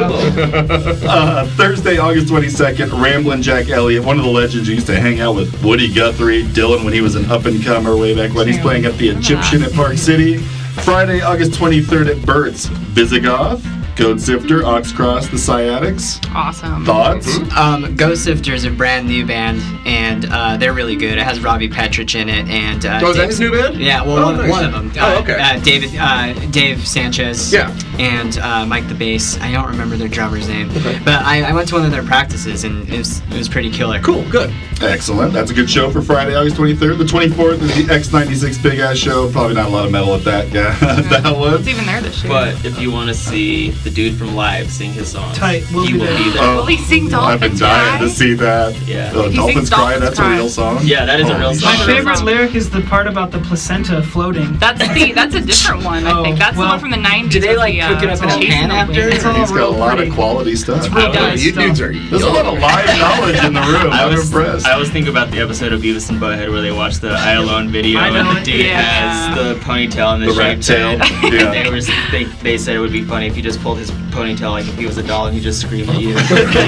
Speaker 5: Thursday, August 22nd, Ramblin' Jack Elliott, one of the legends who used to hang out with Woody Guthrie, Dylan when he was an up-and-comer way back when. He's playing at the Egyptian at Park City. Friday, August 23rd at Burt's, Visigoth, Code Sifter, Oxcross, The Sciatics.
Speaker 7: Awesome.
Speaker 5: Thoughts?
Speaker 2: Ghost Sifter is a brand new band, and they're really good. It has Robbie Petrich in it, and
Speaker 4: is that his new band?
Speaker 2: Yeah, well,
Speaker 4: Oh,
Speaker 2: one,
Speaker 4: nice.
Speaker 2: one of them.
Speaker 4: Oh, okay.
Speaker 2: Dave Sanchez.
Speaker 4: Yeah.
Speaker 2: And Mike the bass. I don't remember their drummer's name, but I went to one of their practices, and it was pretty killer.
Speaker 4: Cool, good.
Speaker 5: Excellent. That's a good show for Friday, August 23rd. The 24th is the X96 Big Ass Show. Probably not a lot of metal at that, that one.
Speaker 7: It's even there this year.
Speaker 8: But if you want to see the dude from Live sing his song,
Speaker 3: Tight, we'll
Speaker 8: he
Speaker 3: be
Speaker 8: will
Speaker 3: there.
Speaker 8: be there.
Speaker 5: Oh,
Speaker 7: Will he sing
Speaker 5: I've been
Speaker 7: Dolphins
Speaker 5: dying
Speaker 7: Cry?
Speaker 5: to see that.
Speaker 8: Yeah.
Speaker 5: Dolphins
Speaker 7: sings
Speaker 5: Cry,
Speaker 7: Dolphins
Speaker 5: that's a
Speaker 7: Cry.
Speaker 5: real song?
Speaker 8: Yeah, that is a real
Speaker 5: Holy
Speaker 8: song.
Speaker 3: My
Speaker 5: shit.
Speaker 3: favorite lyric is the part about the placenta floating.
Speaker 7: That's a different one. I think that's the one from the 90s.
Speaker 2: Do they, like,
Speaker 7: with
Speaker 2: cook it up in a
Speaker 7: Jason
Speaker 2: pan
Speaker 7: Oakley.
Speaker 2: after?
Speaker 3: It's all
Speaker 5: He's got a
Speaker 3: real
Speaker 5: lot
Speaker 3: pretty.
Speaker 5: of quality stuff.
Speaker 3: It's real
Speaker 8: I
Speaker 3: nice
Speaker 4: You
Speaker 3: stuff.
Speaker 4: dudes are
Speaker 5: There's a lot of live knowledge in the room. I'm impressed.
Speaker 8: I was thinking about the episode of Beavis and Butthead where they watched the I Alone video
Speaker 3: I know
Speaker 8: and the
Speaker 3: it.
Speaker 8: dude
Speaker 7: Yeah.
Speaker 8: has the ponytail and the,
Speaker 5: The rat
Speaker 8: shaved
Speaker 5: tail.
Speaker 8: head.
Speaker 5: Yeah.
Speaker 8: They said it would be funny if you just pulled his ponytail like if he was a doll and he just screamed at you.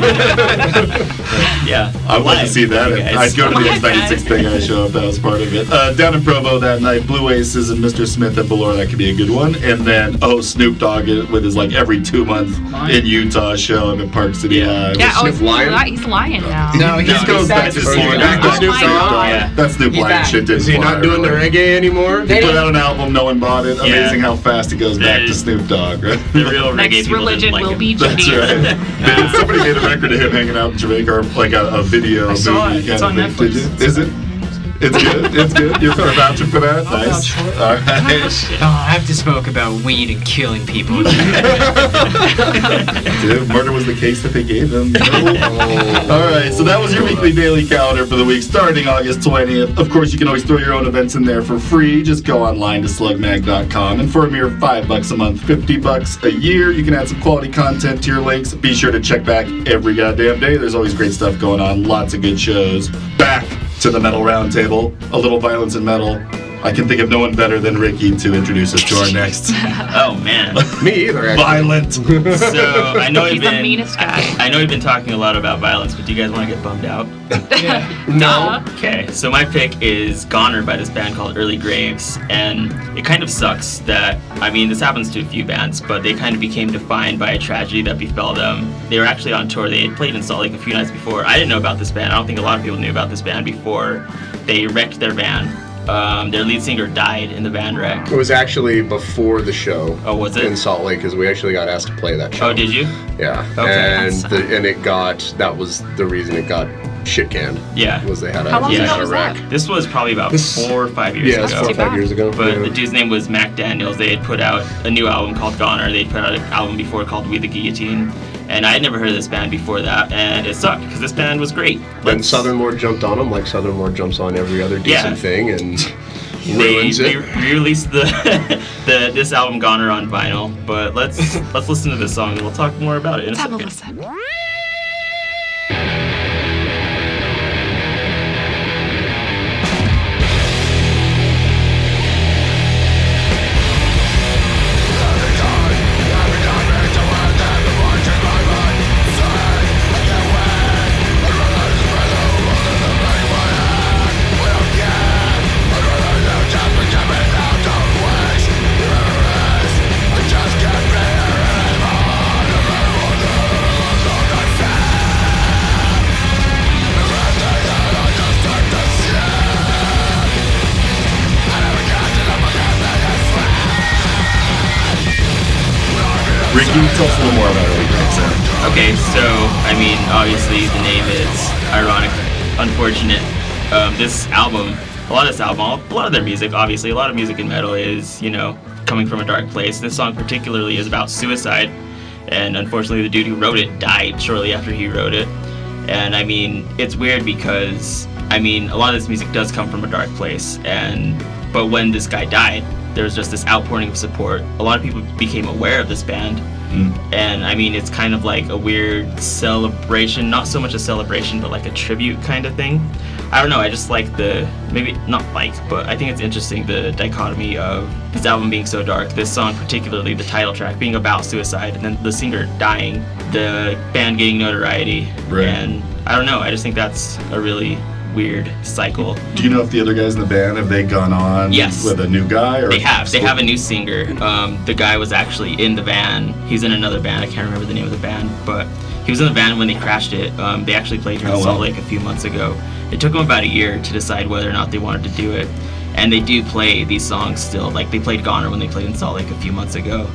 Speaker 8: But, yeah.
Speaker 5: I would like to
Speaker 8: live,
Speaker 5: see that.
Speaker 8: you guys.
Speaker 5: I'd go to the
Speaker 7: Live,
Speaker 5: X96
Speaker 7: guys.
Speaker 5: Big Eye Show if that was part of it. Down in Provo that night, Blue Aces and Mr. Smith at Ballora, that could be a good one. And then, Snoop Dogg with his every 2 month in Utah show up at Park City Live.
Speaker 7: Yeah,
Speaker 4: Sniff Lion?
Speaker 7: he's lying now.
Speaker 2: No,
Speaker 5: He
Speaker 2: he's
Speaker 5: goes back to
Speaker 2: Snoop
Speaker 5: Snoop
Speaker 2: Dogg.
Speaker 5: Dogg.
Speaker 4: Snoop Dogg?
Speaker 8: Yeah.
Speaker 5: That Snoop
Speaker 2: He's
Speaker 5: Lion
Speaker 2: back.
Speaker 5: shit didn't
Speaker 4: Is he
Speaker 5: fly
Speaker 4: not doing the
Speaker 5: really.
Speaker 4: reggae anymore?
Speaker 5: He put out an album, no one bought it.
Speaker 8: Yeah.
Speaker 5: Amazing how fast it goes back to Snoop Dogg, right?
Speaker 8: The real reggae
Speaker 7: Next
Speaker 8: people
Speaker 7: religion
Speaker 8: didn't like
Speaker 7: will
Speaker 8: him.
Speaker 7: be
Speaker 5: That's
Speaker 7: Judaism.
Speaker 5: right. Somebody made a record of him hanging out in Jamaica, or a video
Speaker 3: I saw
Speaker 5: movie
Speaker 3: it. It's
Speaker 5: kind
Speaker 3: on
Speaker 5: of thing. Did
Speaker 3: Netflix.
Speaker 5: you? Is it? It's good. It's good. You're vouching for that.
Speaker 3: I'll
Speaker 5: Nice.
Speaker 3: vouch for it.
Speaker 5: All right.
Speaker 2: Oh, I have to smoke about weed and killing people.
Speaker 5: Dude, murder was the case that they gave him. All right, so that was your weekly daily calendar for the week starting August 20th. Of course, you can always throw your own events in there for free. Just go online to slugmag.com, and for a mere $5 a month, $50 a year, you can add some quality content to your links. Be sure to check back every goddamn day. There's always great stuff going on. Lots of good shows. Back to the Metal Roundtable. A little violence in metal. I can think of no one better than Ricky to introduce us to our next
Speaker 8: Oh man.
Speaker 4: Me either, actually.
Speaker 5: violent.
Speaker 8: So I know
Speaker 7: He's
Speaker 8: you've
Speaker 7: the
Speaker 8: been
Speaker 7: meanest guy.
Speaker 8: I know you've been talking a lot about violence, but do you guys want to get bummed out?
Speaker 4: No.
Speaker 8: Okay, so my pick is Goner by this band called Early Graves, and it kind of sucks that, this happens to a few bands, but they kind of became defined by a tragedy that befell them. They were actually on tour. They had played in Salt Lake a few nights before. I didn't know about this band. I don't think a lot of people knew about this band before they wrecked their van. Their lead singer died in the van wreck.
Speaker 4: It was actually before the show.
Speaker 8: Oh, was it?
Speaker 4: In Salt Lake, because we actually got asked to play that show.
Speaker 8: Oh, did you?
Speaker 4: Yeah.
Speaker 8: Okay.
Speaker 4: That was the reason it got shit canned.
Speaker 8: Yeah.
Speaker 4: Was they had a,
Speaker 7: How long
Speaker 4: they
Speaker 8: ago
Speaker 4: had a
Speaker 7: was
Speaker 4: wreck.
Speaker 7: that?
Speaker 8: This was probably about 4 or 5 years
Speaker 4: Yeah, it was
Speaker 8: ago.
Speaker 4: 4 or 5 years ago.
Speaker 8: But
Speaker 4: yeah.
Speaker 8: the dude's name was Mac Daniels. They had put out a new album called Goner. They'd put out an album before called We the Guillotine. And I had never heard of this band before that, and it sucked because this band was great.
Speaker 4: Then Southern Lord jumped on them, like Southern Lord jumps on every other decent thing, and ruins
Speaker 8: they
Speaker 4: it.
Speaker 8: re-released this album Goner on vinyl. But let's listen to this song and we'll talk more about it in a
Speaker 7: Let's have a
Speaker 8: second.
Speaker 7: listen.
Speaker 5: Ricky, tell us a little more about Early Graves there.
Speaker 8: Okay, so, I mean, obviously the name is ironic, unfortunate. This album, a lot of their music, obviously, a lot of music in metal is, coming from a dark place. This song particularly is about suicide, and unfortunately the dude who wrote it died shortly after he wrote it. And I mean, it's weird because, a lot of this music does come from a dark place, but when this guy died, there was just this outpouring of support. A lot of people became aware of this band, and it's kind of like a weird celebration, not so much a celebration, but like a tribute kind of thing. I don't know, I just like but I think it's interesting, the dichotomy of this album being so dark, this song particularly, the title track, being about suicide, and then the singer dying, the band getting notoriety,
Speaker 5: right.
Speaker 8: And I don't know, I just think that's a really weird cycle.
Speaker 5: Do you know if the other guys in the band, have they gone on with a new guy? Or
Speaker 8: They have a new singer. The guy was actually in the van. He's in another band, I can't remember the name of the band, but he was in the van when they crashed it. They actually played here in Salt Lake a few months ago. It took them about a year to decide whether or not they wanted to do it. And they do play these songs still. Like, they played Goner when they played in Salt Lake a few months ago.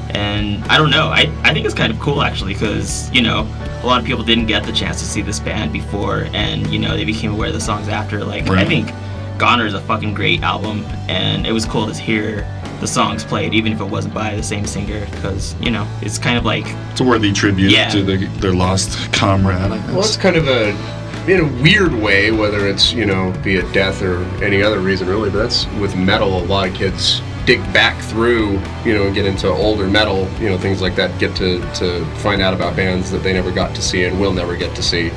Speaker 8: And I don't know, I think it's kind of cool actually, because, a lot of people didn't get the chance to see this band before, and, they became aware of the songs after. Like, right. I think Goner is a fucking great album, and it was cool to hear the songs played, even if it wasn't by the same singer, because, it's kind of like...
Speaker 5: It's a worthy tribute to their lost comrade, I guess.
Speaker 4: Well, it's kind of in a weird way, whether it's, be it death or any other reason, really, but that's with metal, a lot of kids dig back through, and get into older metal, things like that, get to find out about bands that they never got to see and will never get to see,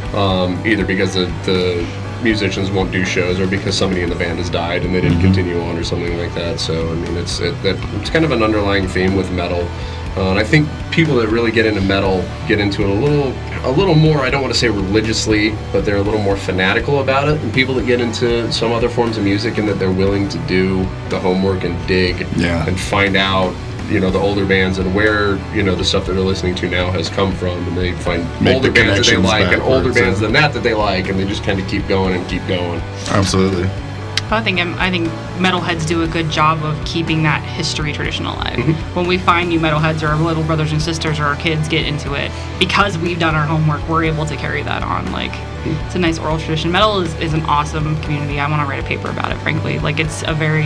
Speaker 4: either because the musicians won't do shows or because somebody in the band has died and they didn't continue on or something like that. So, it's kind of an underlying theme with metal. And I think people that really get into metal get into it a little more, I don't want to say religiously, but they're a little more fanatical about it. And people that get into some other forms of music, and that they're willing to do the homework and dig and find out, the older bands and where, the stuff that they're listening to now has come from. And they find older bands that they like and older bands than that they like, and they just kind of keep going and keep going.
Speaker 5: Absolutely.
Speaker 7: I think metalheads do a good job of keeping that history tradition alive. When we find new metalheads, or our little brothers and sisters or our kids get into it, because we've done our homework, we're able to carry that on. Like, it's a nice oral tradition. Metal is an awesome community. I want to write a paper about it, frankly. Like, it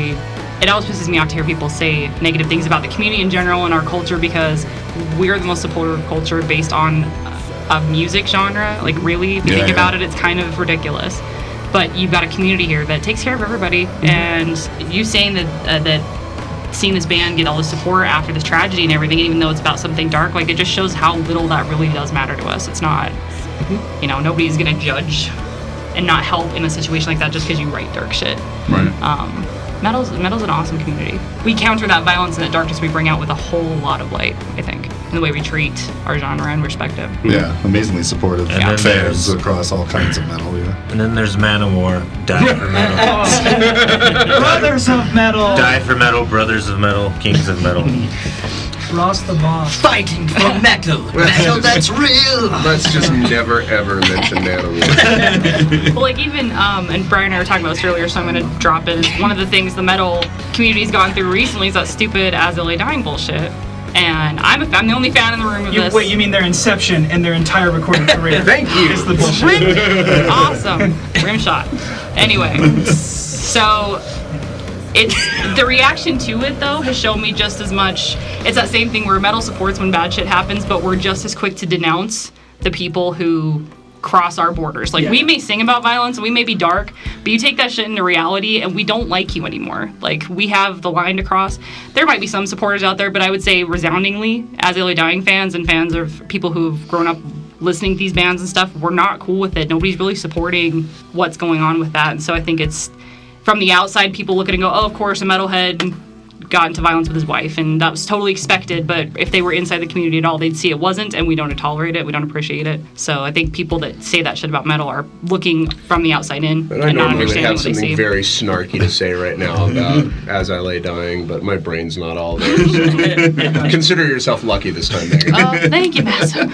Speaker 7: always pisses me off to hear people say negative things about the community in general and our culture, because we're the most supportive culture based on a music genre. Like, really, if you think about it, it's kind of ridiculous. But you've got a community here that takes care of everybody, and you saying that seeing this band get all the support after this tragedy and everything, even though it's about something dark, like, it just shows how little that really does matter to us. It's not, nobody's gonna judge and not help in a situation like that just because you write dark shit.
Speaker 5: Right.
Speaker 7: Metal's an awesome community. We counter that violence and that darkness we bring out with a whole lot of light, I think, in the way we treat our genre and respect it.
Speaker 5: Yeah, amazingly supportive fans across all kinds of metal,
Speaker 6: And then there's Manowar, Die for Metal.
Speaker 3: Brothers of Metal!
Speaker 6: Die for Metal, Brothers of Metal, Kings of Metal.
Speaker 3: Ross the Boss.
Speaker 2: Fighting for metal. Metal that's real.
Speaker 4: Let's just never, ever mention Manowar.
Speaker 7: Well, like, even, and Brian and I were talking about this earlier, so I'm going to drop it. One of the things the metal community's gone through recently is that stupid As They Lay Dying bullshit. And I'm the only fan in the room of this.
Speaker 3: Wait, you mean their inception and their entire recording career?
Speaker 4: Thank you.
Speaker 3: Is the bullshit.
Speaker 7: Awesome. Rim shot. Anyway, so it's the reaction to it, though, has shown me just as much. It's that same thing where metal supports when bad shit happens, but we're just as quick to denounce the people who cross our borders. Like, we may sing about violence and we may be dark, but you take that shit into reality and we don't like you anymore. Like, we have the line to cross. There might be some supporters out there, but I would say resoundingly, As They Lay Dying fans and fans of people who've grown up listening to these bands and stuff, we're not cool with it. Nobody's really supporting what's going on with that. And so I think it's, from the outside, people look at it and go, oh, of course, a metalhead got into violence with his wife, and that was totally expected, but if they were inside the community at all, they'd see it wasn't, and we don't tolerate it, we don't appreciate it. So I think people that say that shit about metal are looking from the outside in and not understanding what they see. I have
Speaker 4: something very snarky to say right now about As I Lay Dying, but my brain's not all there. So consider yourself lucky this time, Megan.
Speaker 7: Oh, thank you, Massa.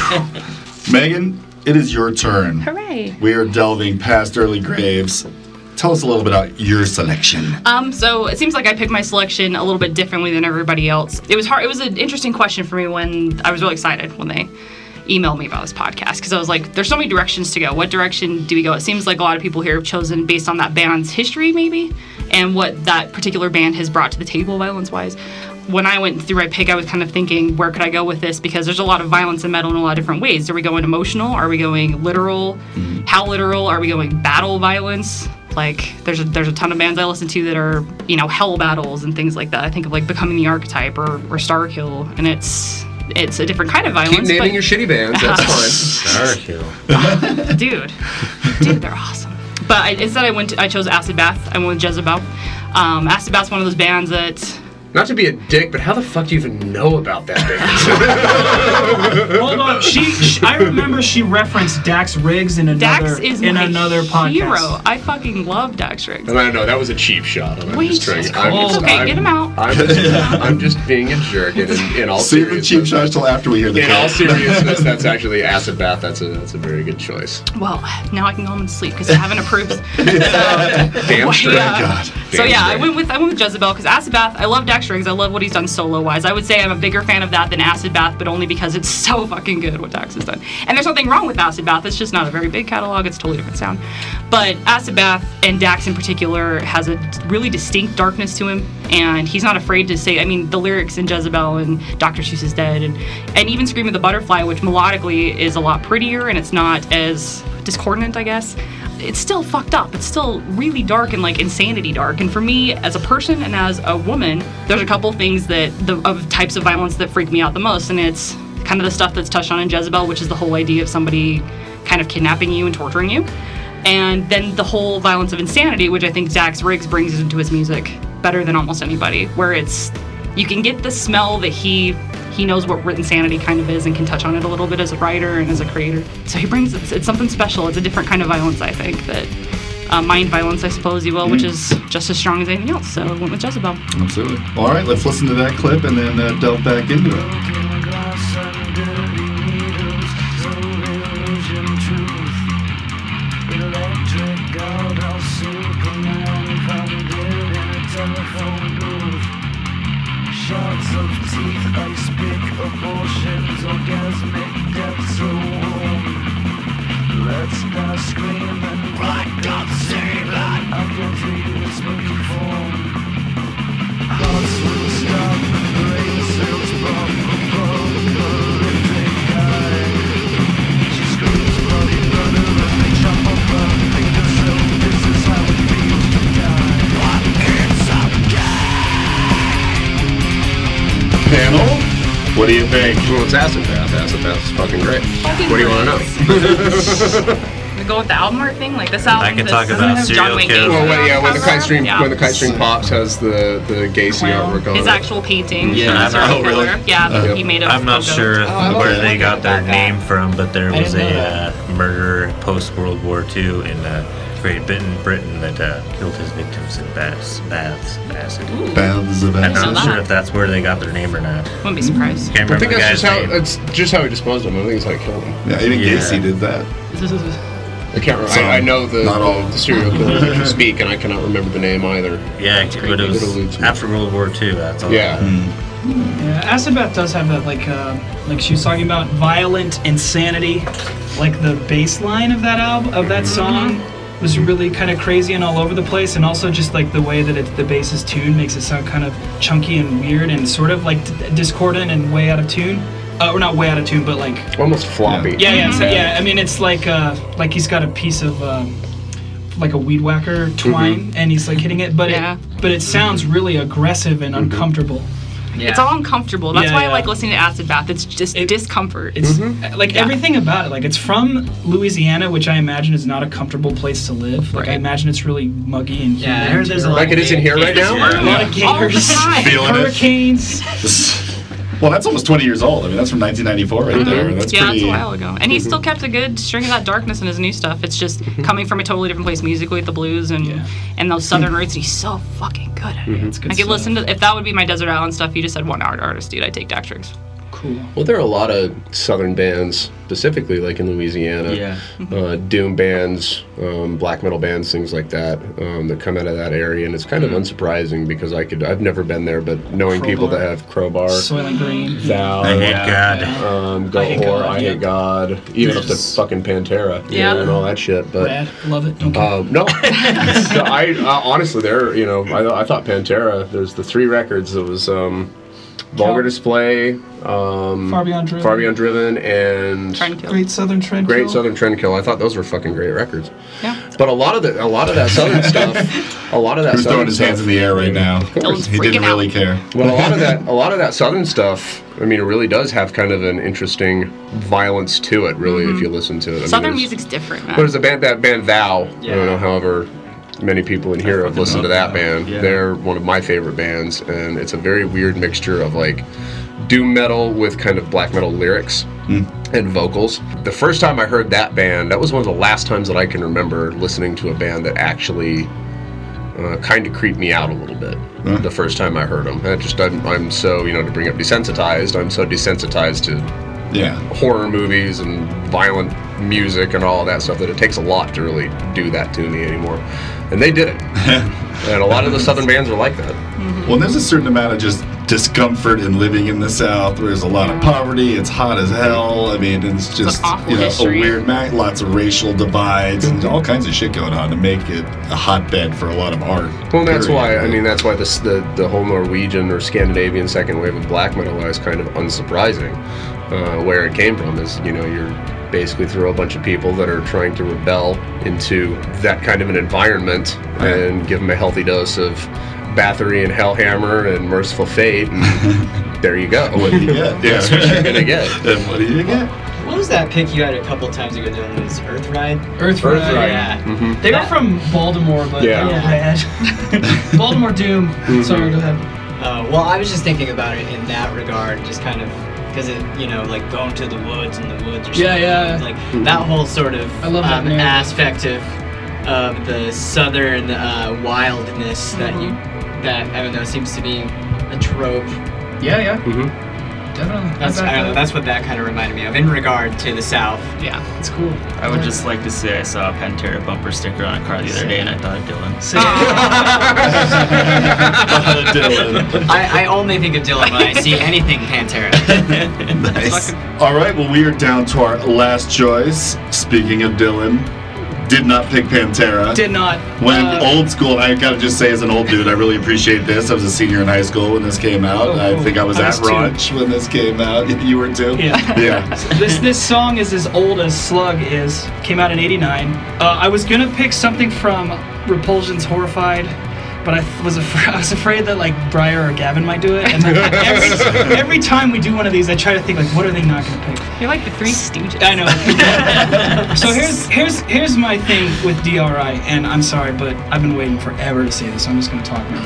Speaker 5: Megan, it is your turn.
Speaker 7: Hooray.
Speaker 5: We are delving past Early Graves tell us a little bit about your selection.
Speaker 7: So it seems like I picked my selection a little bit differently than everybody else. It was hard. It was an interesting question for me when I was really excited when they emailed me about this podcast, because I was like, there's so many directions to go. What direction do we go? It seems like a lot of people here have chosen based on that band's history, maybe, and what that particular band has brought to the table violence-wise. When I went through my pick, I was kind of thinking, where could I go with this? Because there's a lot of violence in metal in a lot of different ways. Are we going emotional? Are we going literal? How literal? Are we going battle violence? Like, there's a ton of bands I listen to that are, hell battles and things like that. I think of, like, Becoming the Archetype or Starkill, and it's a different kind of violence.
Speaker 4: Keep naming your shitty bands, that's fine.
Speaker 6: Starkill.
Speaker 7: Dude, they're awesome. But instead I chose Acid Bath. I went with Jezebel. Acid Bath's one of those bands that...
Speaker 4: Not to be a dick, but how the fuck do you even know about that band?
Speaker 3: Hold on, I remember she referenced Dax Riggs in another podcast.
Speaker 7: Hero. I fucking love Dax Riggs.
Speaker 4: And I know that was a cheap shot.
Speaker 7: Get him out.
Speaker 4: I'm just being a jerk. In all
Speaker 5: Save the cheap shots till after we hear the
Speaker 4: In all seriousness, that's actually Acid Bath. That's a very good choice.
Speaker 7: Well, now I can go home and sleep because I haven't approved.
Speaker 4: Damn straight.
Speaker 7: I went with Jezebel because Acid Bath. I love Dax Riggs. I love what he's done solo-wise. I would say I'm a bigger fan of that than Acid Bath, but only because it's so fucking good what Dax has done. And there's nothing wrong with Acid Bath. It's just not a very big catalog. It's a totally different sound. But Acid Bath, and Dax in particular, has a really distinct darkness to him, and he's not afraid to say, the lyrics in Jezebel and Dr. Seuss is Dead, and even Scream of the Butterfly, which melodically is a lot prettier and it's not as discordant, I guess. It's still fucked up. It's still really dark and like insanity dark. And for me, as a person and as a woman, there's a couple things of types of violence that freak me out the most. And it's kind of the stuff that's touched on in Jezebel, which is the whole idea of somebody kind of kidnapping you and torturing you. And then the whole violence of insanity, which I think Dax Riggs brings into his music better than almost anybody, where you can get the smell that he knows what insanity kind of is and can touch on it a little bit as a writer and as a creator. So he brings it's something special. It's a different kind of violence, I think, that mind violence, I suppose you will, which is just as strong as anything else. So I went with Jezebel.
Speaker 5: Absolutely. All right, let's listen to that clip and then delve back into it.
Speaker 11: Shots of teeth, ice pick, abortions, orgasmic death so warm. Let's not scream and black God save that. I can feel its smoky form. Hearts will stop, brain cells pop above the horrific eye. She screams bloody murder and they chop off her fingers. So this is how it feels to die. What is up,
Speaker 5: Panel, what do you think?
Speaker 4: Well, it's Acid Bath. Acid Bath's fucking great. What do you want to know?
Speaker 7: We go with the album art thing, like this album.
Speaker 6: I can talk about Serial Killer.
Speaker 4: Well, when the kite string pops has the Gacy artwork on
Speaker 7: his
Speaker 4: it.
Speaker 7: actual painting.
Speaker 6: Yeah,
Speaker 7: Serial Killer.
Speaker 6: really?
Speaker 7: Yeah, he made a
Speaker 6: I'm not
Speaker 7: photo.
Speaker 6: sure where they got their name from, but there was a murderer post World War II in Great Britain that killed his victims in baths of acid.
Speaker 5: Baths of
Speaker 6: I'm
Speaker 5: acid.
Speaker 6: not sure if that's where they got their name or not.
Speaker 7: Wouldn't be surprised.
Speaker 6: Can't
Speaker 4: I
Speaker 6: remember
Speaker 4: think
Speaker 6: the
Speaker 4: that's
Speaker 6: guy's name.
Speaker 4: it's just how he disposed of him. I think it's how he killed him.
Speaker 5: Yeah, even Gacy did that.
Speaker 4: I can't remember. I know the serial killer that can speak, and I cannot remember the name either.
Speaker 6: Yeah, but it was after World War II. That's all.
Speaker 4: Yeah.
Speaker 3: Yeah, Acid Bath does have that, like she was talking about, violent insanity. Like the bass line of that album, of that song, was really kind of crazy and all over the place, and also just like the way that the bass is tuned makes it sound kind of chunky and weird and sort of like discordant and way out of tune. Or not way out of tune, but like
Speaker 4: almost floppy.
Speaker 3: Yeah. I mean, it's like he's got a piece of like a weed whacker twine, and he's like hitting it, but it sounds really aggressive and uncomfortable.
Speaker 7: Yeah. It's all uncomfortable. That's why I like listening to Acid Bath. It's just discomfort.
Speaker 3: It's like everything about it. Like, it's from Louisiana, which I imagine is not a comfortable place to live. Like, I imagine it's really muggy and humid.
Speaker 2: Yeah, there's a lot
Speaker 4: like it is in here right now.
Speaker 3: A lot of gators, hurricanes.
Speaker 5: Well, that's almost 20 years old. I mean, that's from 1994 right there. That's
Speaker 7: that's
Speaker 5: pretty...
Speaker 7: a while ago. And he's still kept a good string of that darkness in his new stuff. It's just coming from a totally different place musically with the blues and those southern roots. And he's so fucking good at it.
Speaker 3: It's good
Speaker 7: I could
Speaker 3: stuff.
Speaker 7: listen to, if that would be my Desert Island stuff, you just said 1 hour artist, dude, I'd take Dax Riggs.
Speaker 3: Cool.
Speaker 4: Well, there are a lot of southern bands, specifically like in Louisiana, doom bands, black metal bands, things like that, that come out of that area, and it's kind of unsurprising because I've never been there, but knowing people that have Crowbar,
Speaker 3: Soylent Green,
Speaker 4: Thou,
Speaker 6: I Hate God,
Speaker 4: Goat Whore, I Hate God, even up to fucking Pantera, and all that shit. But
Speaker 3: Rad. Love it. Okay.
Speaker 4: no, so I honestly, there, I thought Pantera. There's the 3 records. It was Vulgar Display,
Speaker 3: Far Beyond
Speaker 4: Driven, and
Speaker 3: Great Southern Trendkill.
Speaker 4: Great Southern Trendkill. I thought those were fucking great records.
Speaker 7: Yeah.
Speaker 4: But a lot of that southern stuff,
Speaker 5: Who's throwing his hands in the air right now? He didn't really care.
Speaker 4: Well, a lot of that southern stuff, I mean, it really does have kind of an interesting violence to it, really, if you listen to it.
Speaker 7: Southern music's different, man.
Speaker 4: There's that band Thou. I don't know, however many people in here have listened to that band.
Speaker 8: Yeah.
Speaker 4: They're one of my favorite bands, and it's a very weird mixture of like doom metal with kind of black metal lyrics and vocals. The first time I heard that band, that was one of the last times that I can remember listening to a band that actually kind of creeped me out a little bit. The first time I heard them, I'm so, to bring up desensitized, I'm so desensitized to horror movies and violent music and all of that stuff that it takes a lot to really do that to me anymore. And they did it. And a lot of the southern bands are like that.
Speaker 5: Well, there's a certain amount of just discomfort in living in the South. There's a lot of poverty. It's hot as hell. I mean, it's just a weird lots of racial divides and all kinds of shit going on to make it a hotbed for a lot of art.
Speaker 4: Well, and that's why the whole Norwegian or Scandinavian second wave of black metal is kind of unsurprising. Where it came from is, you're basically through a bunch of people that are trying to rebel into that kind of an environment and give them a healthy dose of Bathory and Hellhammer and Merciful Fate, and there you go.
Speaker 5: What do you get?
Speaker 4: That's what you're gonna get.
Speaker 5: And what do you get?
Speaker 2: What was that pick you had a couple times ago doing? Was Earthride?
Speaker 3: Earthride.
Speaker 2: Yeah.
Speaker 4: Mm-hmm.
Speaker 3: They were from Baltimore, but rad. Baltimore Doom. Sorry, go ahead.
Speaker 2: Well, I was just thinking about it in that regard, just kind of because it, like going to the woods and the woods or something. Like that whole sort of aspect of the southern wildness that I don't know seems to be a trope.
Speaker 3: Yeah. Definitely.
Speaker 2: That's what that kind of reminded me of in regard to the South.
Speaker 3: Yeah, it's cool.
Speaker 8: I would just like to say I saw a Pantera bumper sticker on a car the other day, and I thought of Dylan.
Speaker 2: I only think of Dylan when I see anything Pantera.
Speaker 5: Nice. All right, well, we are down to our last choice. Speaking of Dylan, did not pick Pantera.
Speaker 3: Did not.
Speaker 5: Went old school, and I gotta just say, as an old dude, I really appreciate this. I was a senior in high school when this came out. I think I was at Raunch when this came out. You were too?
Speaker 3: Yeah. This song is as old as Slug is. Came out in '89. I was gonna pick something from Repulsion's Horrified, but I was afraid that like Briar or Gavin might do it. And like, every time we do one of these, I try to think like, what are they not gonna pick?
Speaker 7: You're like the Three Stooges.
Speaker 3: I know. So here's my thing with DRI, and I'm sorry, but I've been waiting forever to say this, so I'm just gonna talk now.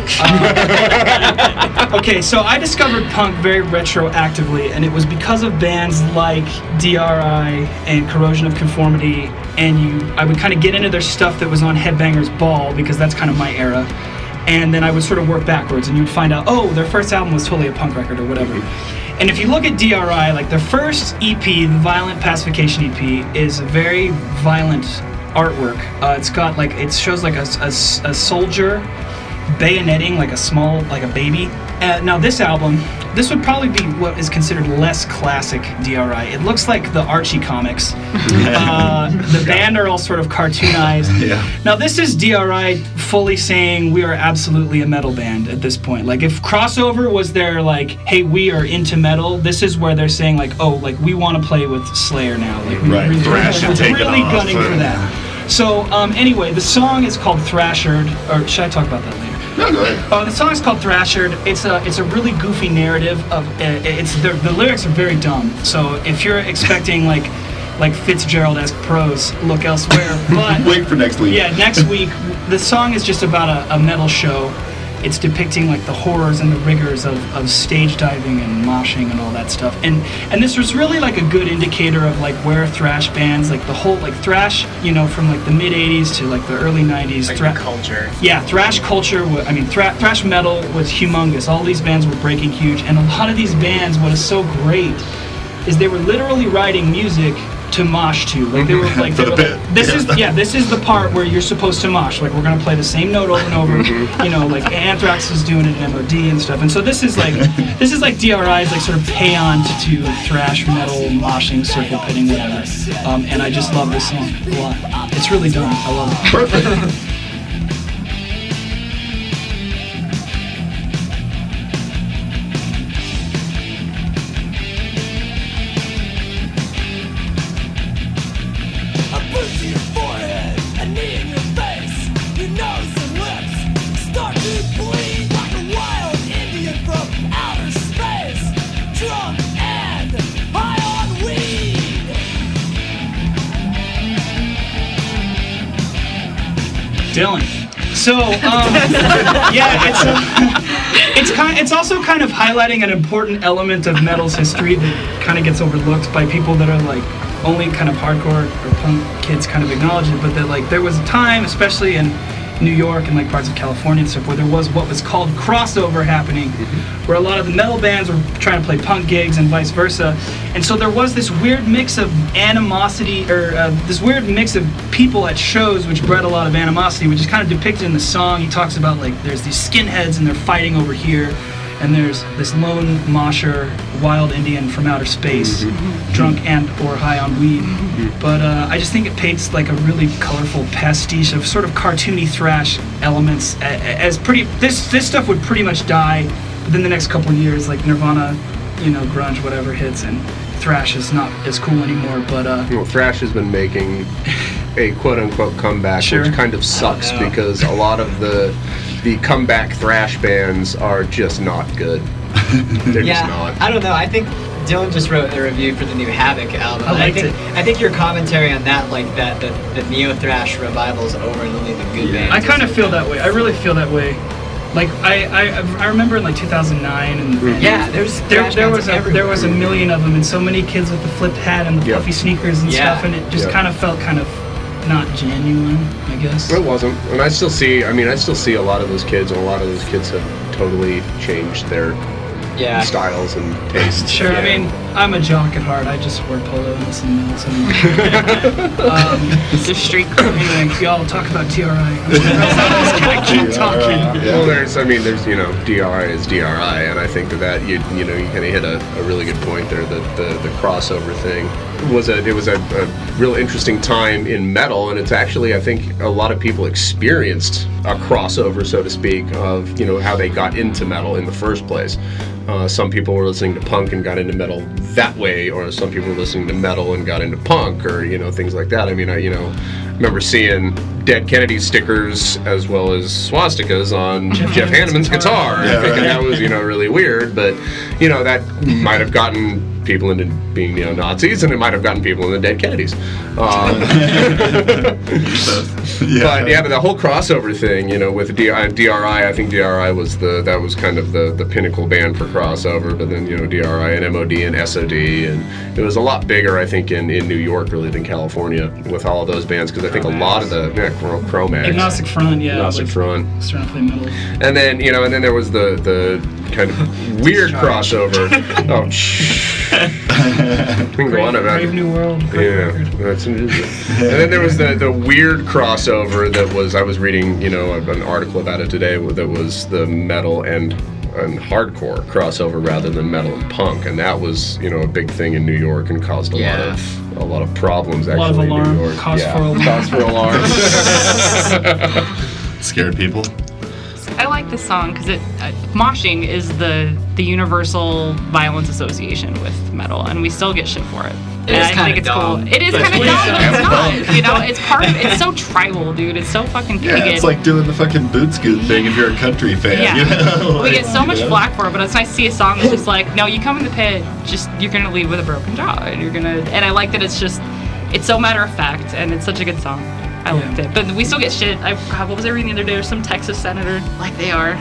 Speaker 3: Okay, so I discovered punk very retroactively, and it was because of bands like DRI and Corrosion of Conformity, and I would kind of get into their stuff that was on Headbangers Ball, because that's kind of my era. And then I would sort of work backwards, and you'd find out, their first album was totally a punk record or whatever. And if you look at DRI, like their first EP, the Violent Pacification EP, is very violent artwork. It's got like, it shows like a soldier bayoneting like a baby. Now this album, this would probably be what is considered less classic DRI. It looks like the Archie comics. The band are all sort of cartoonized. Now this is DRI fully saying we are absolutely a metal band at this point. Like if Crossover was their like, hey, we are into metal, this is where they're saying like, we want to play with Slayer now. Like we're really gunning for that. So anyway, the song is called Thrashered, or should I talk about that later?
Speaker 5: No, go ahead.
Speaker 3: The song is called Thrashered. It's a really goofy narrative of the lyrics are very dumb. So if you're expecting like Fitzgerald-esque prose, look elsewhere. But
Speaker 5: wait for next week.
Speaker 3: Yeah, next week. The song is just about a metal show it's depicting like the horrors and the rigors of stage diving and moshing and all that stuff. And this was really like a good indicator of like where thrash bands, like the whole like thrash, from like the mid 80s to like the early 90s.
Speaker 2: Like culture.
Speaker 3: Yeah, thrash culture. Thrash metal was humongous. All these bands were breaking huge, and a lot of these bands, what is so great is they were literally writing music to mosh to. Like they were like, this is the part where you're supposed to mosh. Like we're gonna play the same note over and over. Like Anthrax is doing it in MOD and stuff. And so this is like DRI's like sort of paean to thrash metal, moshing, circle pitting, whatever. And I just love this song a lot. It's really dumb. I love it.
Speaker 4: Perfect.
Speaker 3: Dylan. So, it's also kind of highlighting an important element of metal's history that kind of gets overlooked by people that are like only kind of hardcore or punk kids kind of acknowledge it, but that like there was a time, especially in New York and like parts of California and stuff, where there was what was called crossover happening, where a lot of the metal bands were trying to play punk gigs and vice versa. And so there was this weird mix of animosity, or this weird mix of people at shows, which bred a lot of animosity, which is kind of depicted in the song. He talks about like there's these skinheads and they're fighting over here, and there's this lone mosher, wild Indian from outer space, drunk and or high on weed. But I just think it paints like a really colorful pastiche of sort of cartoony thrash elements. This stuff would pretty much die within the next couple of years, like Nirvana, grunge, whatever hits, and thrash is not as cool anymore. But
Speaker 4: thrash has been making a quote-unquote comeback, which kind of sucks because a lot of the comeback thrash bands are just not good. They're just not.
Speaker 2: I don't know. I think Dylan just wrote a review for the new Havoc album. I think your commentary on that, like that the neo thrash revival is over and only the good bands.
Speaker 3: I kind of feel that way. I really feel that way. Like I remember in like 2009 and there was a million of them, and so many kids with the flipped hat and the puffy sneakers and stuff, and it just kind of felt kind of not genuine, I guess.
Speaker 4: It wasn't, and I still see a lot of those kids, and a lot of those kids have totally changed their styles and tastes.
Speaker 3: Sure, I mean, I'm a jock at heart. I just wear polo and listen to metal. The street crew. Anyway, y'all talk about DRI. Keep talking.
Speaker 4: Well, there's DRI is DRI, and I think that you kind of hit a really good point there. That the crossover thing was a real interesting time in metal, and it's actually, I think, a lot of people experienced a crossover, so to speak, of how they got into metal in the first place. Some people were listening to punk and got into metal that way, or some people were listening to metal and got into punk, or things like that. I mean, I remember seeing Dead Kennedy stickers as well as swastikas on Jeff Hanneman's guitar. Thinking that was really weird, but that might have gotten people into being neo-Nazis, and it might have gotten people into Dead Kennedys. But the whole crossover thing, with DRI, I think DRI was kind of the pinnacle band for crossover. But then DRI and MOD and SOD, and it was a lot bigger, I think, in New York really than California with all of those bands, because I think a lot of the Cro-Mags,
Speaker 3: Agnostic Front,
Speaker 4: Agnostic Front,
Speaker 3: starting to play metal,
Speaker 4: and then and then there was the kind of weird crossover. Oh, we can go on about
Speaker 3: Brave New World.
Speaker 4: That's and then there was the weird crossover that was, I was reading an article about it today, that was the metal and hardcore crossover rather than metal and punk, and that was a big thing in New York and caused a lot of problems actually in New York.
Speaker 3: Cause for alarm.
Speaker 5: Scared people.
Speaker 7: I like this song because moshing is the universal violence association with metal, and we still get shit for it. And I think it's cool. It is kind of dumb, but it's not. It's part of it. It's so tribal, dude. It's so fucking pagan.
Speaker 5: Yeah, it's like doing the fucking boot scoot thing if you're a country fan.
Speaker 7: Yeah. We get so much flack for it, but it's nice to see a song that's just like, no, you come in the pit, you're gonna leave with a broken jaw, and I like that it's so matter of fact, and it's such a good song. I liked it, but we still get shit. What was I reading the other day? There's some Texas senator, like they are,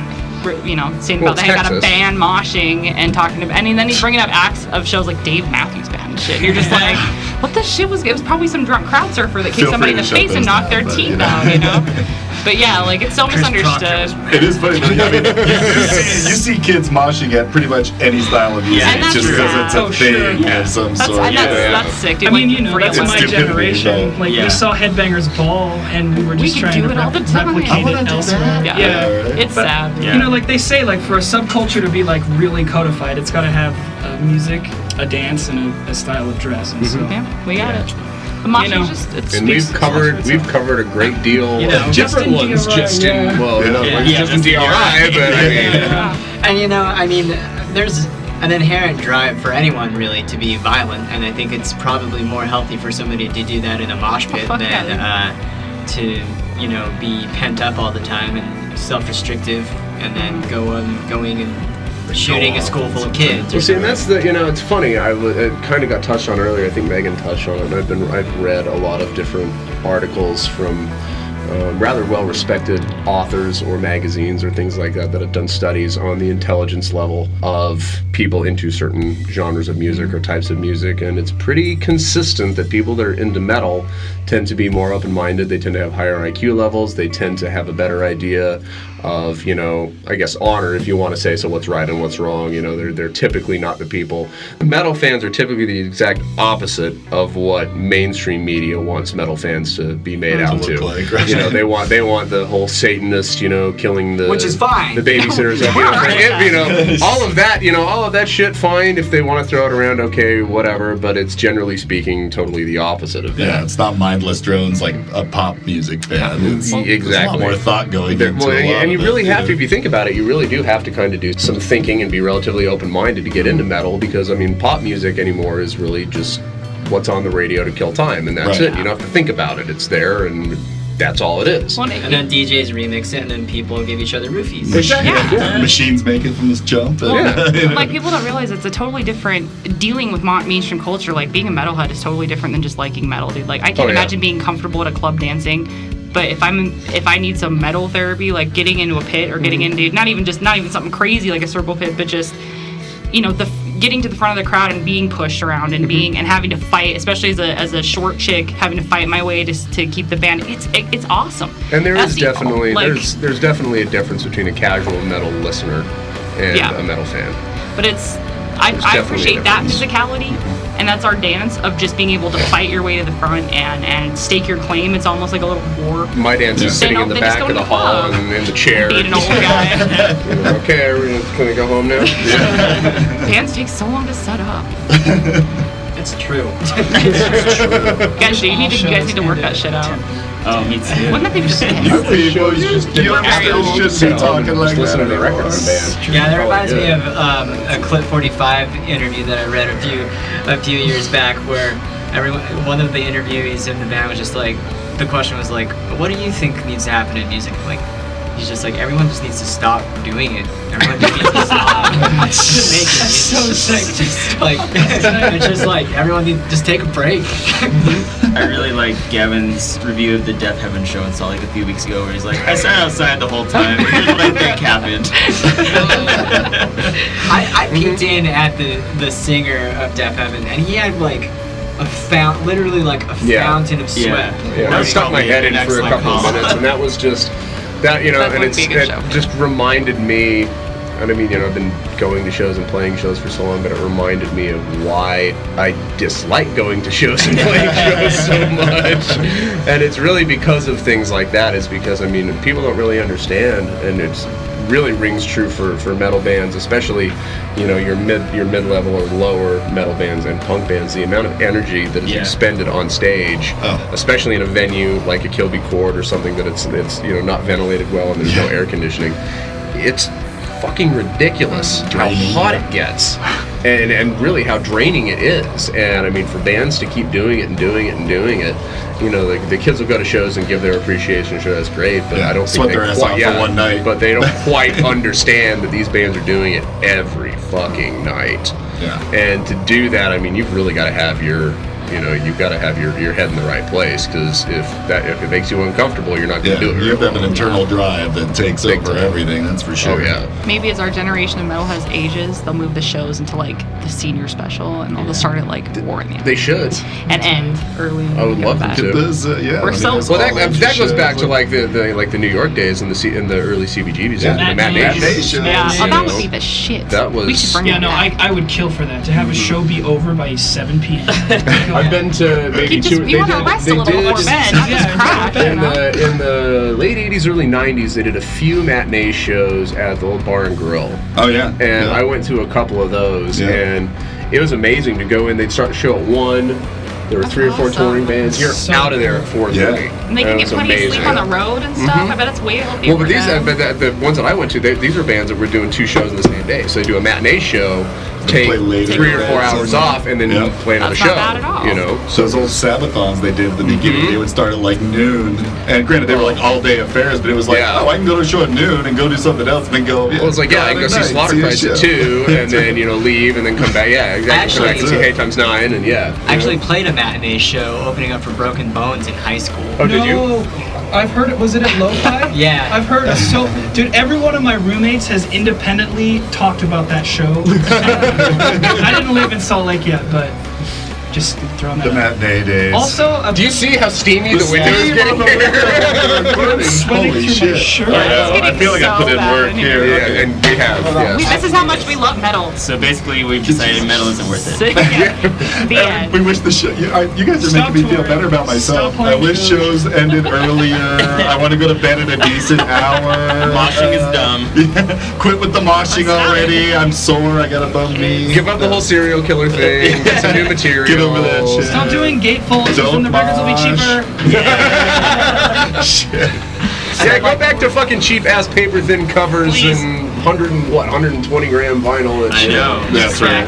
Speaker 7: saying
Speaker 4: Well,
Speaker 7: about that, got a
Speaker 4: Texas.
Speaker 7: band moshing and talking about, and then he's bringing up acts of shows like Dave Matthews Band and shit. You're just like, what the shit was? It was probably some drunk crowd surfer that kicked
Speaker 5: Feel
Speaker 7: somebody
Speaker 5: free
Speaker 7: in the
Speaker 5: to shut
Speaker 7: face and
Speaker 5: those
Speaker 7: knocked
Speaker 5: down,
Speaker 7: their
Speaker 5: but,
Speaker 7: teeth
Speaker 5: you know.
Speaker 7: out, you know. But yeah, like it's so misunderstood.
Speaker 5: It is funny. I mean, you see kids moshing at pretty much any style of music
Speaker 7: And that's
Speaker 5: just because
Speaker 7: sad.
Speaker 5: it's a
Speaker 7: Oh, sure.
Speaker 5: thing of some
Speaker 7: That's,
Speaker 5: sort.
Speaker 7: and that's sick, dude.
Speaker 3: I mean,
Speaker 7: Like,
Speaker 3: that's
Speaker 7: real
Speaker 3: my
Speaker 5: stupidity,
Speaker 3: generation.
Speaker 5: but-
Speaker 3: Like,
Speaker 8: Yeah.
Speaker 3: we saw Headbangers Ball, and we were just
Speaker 7: could
Speaker 3: trying
Speaker 7: do
Speaker 3: to
Speaker 7: it all the time.
Speaker 3: replicate
Speaker 5: I wanna
Speaker 3: it
Speaker 5: do
Speaker 3: elsewhere.
Speaker 5: that.
Speaker 7: Yeah.
Speaker 5: right.
Speaker 7: It's
Speaker 3: But,
Speaker 7: sad.
Speaker 3: You know, like they say, like for a subculture to be like really codified, it's got to have music, a dance, and a style of dress. And so,
Speaker 7: Yeah, we got it. The mosh
Speaker 3: You know.
Speaker 7: is just, it
Speaker 4: And
Speaker 7: speaks
Speaker 4: we've covered a great deal
Speaker 2: You know,
Speaker 4: of different
Speaker 3: just in
Speaker 4: ones,
Speaker 3: DRI,
Speaker 4: just in
Speaker 3: yeah.
Speaker 4: well, not
Speaker 5: Yeah.
Speaker 4: like
Speaker 2: Yeah,
Speaker 4: just in
Speaker 2: just in
Speaker 4: DRI, but I mean,
Speaker 7: Yeah.
Speaker 2: And you know, I mean, there's an inherent drive for anyone really to be violent, and I think it's probably more healthy for somebody to do that in a mosh pit
Speaker 7: fuck
Speaker 2: than
Speaker 7: yeah.
Speaker 2: to, you know, be pent up all the time and self-restrictive, and then going and shooting a school full of kids.
Speaker 4: well, see, and that's it's funny. It kind of got touched on earlier. I think Megan touched on it. And I've read a lot of different articles from rather well-respected authors or magazines or things like that have done studies on the intelligence level of people into certain genres of music or types of music, and it's pretty consistent that people that are into metal tend to be more open-minded. They tend to have higher IQ levels. They tend to have a better idea of, I guess, honor, if you want to say so, what's right and what's wrong. They're typically not the people. Metal fans are typically the exact opposite of what mainstream media wants metal fans to be made out to.
Speaker 5: look like, right?
Speaker 4: They want the whole Satanist, killing the
Speaker 2: Which is fine.
Speaker 4: the babysitters. All of that, all of that shit, fine if they want to throw it around, okay, whatever. But it's generally speaking totally the opposite of that.
Speaker 5: Yeah, it's not mindless drones like a pop music band. It's
Speaker 4: Exactly.
Speaker 5: a lot more thought going into
Speaker 4: Well,
Speaker 5: a lot
Speaker 4: and you
Speaker 5: of
Speaker 4: really
Speaker 5: it,
Speaker 4: have to, if you think about it, you really do have to kind of do some thinking and be relatively open-minded to get into metal, because pop music anymore is really just what's on the radio to kill time, and that's
Speaker 5: Right.
Speaker 4: it. You don't have to think about it. It's there, and that's all it is.
Speaker 7: Well,
Speaker 2: And then DJs remix it, and then people give each other roofies.
Speaker 7: Yeah.
Speaker 5: Machines make it from this jump. And,
Speaker 7: like people don't realize it's a totally different dealing with mainstream culture. Like being a metalhead is totally different than just liking metal, dude. Like I can't imagine being comfortable at a club dancing, but if I need some metal therapy, like getting into a pit or getting into not even something crazy like a circle pit, but just getting to the front of the crowd and being pushed around and being and having to fight, especially as a short chick, having to fight my way to keep the band. It's awesome.
Speaker 4: And there
Speaker 7: That's
Speaker 4: is
Speaker 7: the-
Speaker 4: definitely
Speaker 7: like-
Speaker 4: there's definitely a difference between a casual metal listener and
Speaker 7: Yeah.
Speaker 4: a metal fan.
Speaker 7: But I
Speaker 4: definitely a
Speaker 7: appreciate that
Speaker 4: difference.
Speaker 7: physicality, and that's our dance of just being able to fight your way to the front and stake your claim. It's almost like a little war.
Speaker 4: My dance is sitting in the
Speaker 7: They just
Speaker 4: back
Speaker 7: go
Speaker 4: of
Speaker 7: to
Speaker 4: the
Speaker 7: the
Speaker 4: hall
Speaker 7: club.
Speaker 4: and in the chair.
Speaker 7: Being an old guy.
Speaker 4: Okay, can we go home now?
Speaker 7: Bands take so long to set up.
Speaker 2: It's true.
Speaker 7: Guys, you guys need to work that shit out.
Speaker 8: Oh, me too.
Speaker 7: Wouldn't that be just
Speaker 5: you people, you should be talking like
Speaker 4: Listen to
Speaker 5: that.
Speaker 4: the record on band.
Speaker 2: Yeah, that reminds me of a Clip 45 interview that I read a few years back, where one of the interviewees in the band was just like, the question was like, what do you think needs to happen in music? Like, he's just like, everyone just needs to stop doing it. Everyone just needs to stop making it. So sick. It's just like everyone needs just take a break.
Speaker 8: I really like Gavin's review of the Death Heaven show in Salt Lake a few weeks ago, where he's like, I sat outside the whole time. Here's what I think happened.
Speaker 2: I peeked in at the singer of Death Heaven, and he had like literally like a fountain of sweat.
Speaker 4: Yeah, I stuck my head in for a couple of minutes, and that was just that, and it just reminded me. And I mean, I've been going to shows and playing shows for so long, but it reminded me of why I dislike going to shows and playing shows so much. And it's really because of things like that. It's because, people don't really understand, and it's really rings true for metal bands, especially, your mid-level or lower metal bands and punk bands. The amount of energy that is expended on stage, especially in a venue like a Kilby Court or something that it's not ventilated well and there's no air conditioning. It's fucking ridiculous how hot it gets and really how draining it is. And for bands to keep doing it and doing it and doing it, the kids will go to shows and give their appreciation, sure, that's great, but I don't think they
Speaker 5: their ass off for one night.
Speaker 4: But they don't quite understand that these bands are doing it every fucking night.
Speaker 5: Yeah.
Speaker 4: And to do that, you've really got to have your you know, you've got to have your head in the right place, because if it makes you uncomfortable, you're not going to do it.
Speaker 5: You have to have an internal drive that takes over everything. That's for sure.
Speaker 4: Oh yeah.
Speaker 7: Maybe as our generation of metalheads ages, they'll move the shows into like the senior special, and they'll just start at like War in the End.
Speaker 4: They should.
Speaker 7: And end early.
Speaker 4: I would love them to.
Speaker 7: We're so
Speaker 4: well, that goes back to like the New York days and the early CBGBs, the matinee shows.
Speaker 7: Yeah, that would be the shit.
Speaker 4: That was.
Speaker 7: We should bring that back.
Speaker 3: I would kill for that, to have a show be over by 7 p.m.
Speaker 4: I've been to maybe two.
Speaker 7: You want to rest a little before bed, not just crash.
Speaker 4: In the late 80s, early 90s, they did a few matinee shows at the old Bar and Grill.
Speaker 5: Oh yeah.
Speaker 4: And I went to a couple of those, and it was amazing to go in. They'd start the show at 1. There were 3 or 4 touring bands. You're out of there at 4:30.
Speaker 7: And they can get plenty of sleep on the road and stuff. I bet it's way healthier.
Speaker 4: Well, but the ones that I went to, these are bands that were doing 2 shows on the same day. So they do a matinee show, take 3 or 4 hours off, and then play another show.
Speaker 7: Not bad at all.
Speaker 4: You know,
Speaker 5: so those old Sabathons they did at the beginning, they would start at like noon. And granted, they were like all day affairs, but it was like, oh, I can go to a show at noon and go do something else, and then go.
Speaker 4: Well, it's like, I can go see Slaughter Christ at 2, and then leave, and then come back. Yeah, exactly. I can see Hate Times 9, and
Speaker 2: I actually played a matinee show opening up for Broken Bones in high school.
Speaker 4: Oh, did you?
Speaker 3: I've heard it. Was it at Lo-Fi?
Speaker 2: Yeah.
Speaker 3: I've heard dude, every one of my roommates has independently talked about that show. I didn't live in Salt Lake yet, but just throwing that out.
Speaker 5: Matinee days.
Speaker 3: Also,
Speaker 4: do you see how steamy the window is getting here?
Speaker 5: Holy shit! I feel like I put in work here.
Speaker 4: Yeah, and we have.
Speaker 7: This is how much we love metal.
Speaker 8: So basically, we've decided metal isn't worth it.
Speaker 7: The end.
Speaker 5: We wish the show. You guys are making me feel better about myself. I wish shows ended earlier. I want to go to bed at a decent hour.
Speaker 8: Moshing is dumb.
Speaker 5: Quit with the moshing already. I'm sore. I got a bum knee.
Speaker 4: Give up the whole serial killer thing. Get some new material.
Speaker 5: Get over that shit.
Speaker 3: Stop doing gatefolds, and the records will be cheaper.
Speaker 5: Shit.
Speaker 4: Yeah, go back to fucking cheap ass paper thin covers and 120 gram vinyl. And
Speaker 8: I know.
Speaker 5: That's right.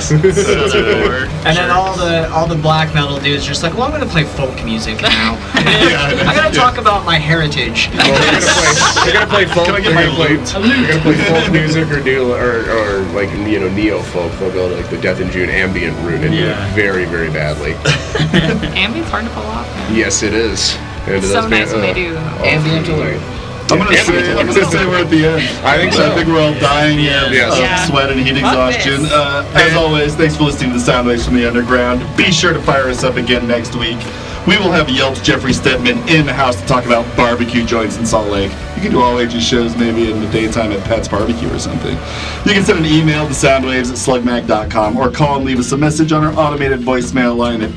Speaker 2: And then all the black metal dudes just like, well, I'm gonna play folk music now. I'm gonna talk about my heritage.
Speaker 4: Well, we're gonna play folk. We're gonna play folk music or like neo folk. They'll go like the Death in June ambient route and do it very, very badly.
Speaker 7: Ambient's hard to pull off.
Speaker 4: Yes, it is. And
Speaker 7: so nice when they do.
Speaker 2: Ambient alert.
Speaker 5: I'm gonna say we're at the end.
Speaker 4: I think so.
Speaker 5: I think we're all dying of sweat and heat exhaustion. As always, thanks for listening to the Soundwaves from the Underground. Be sure to fire us up again next week. We will have Yelp's Jeffrey Stedman in the house to talk about barbecue joints in Salt Lake. You can do all ages shows maybe in the daytime at Pat's Barbecue or something. You can send an email to soundwaves@slugmag.com or call and leave us a message on our automated voicemail line at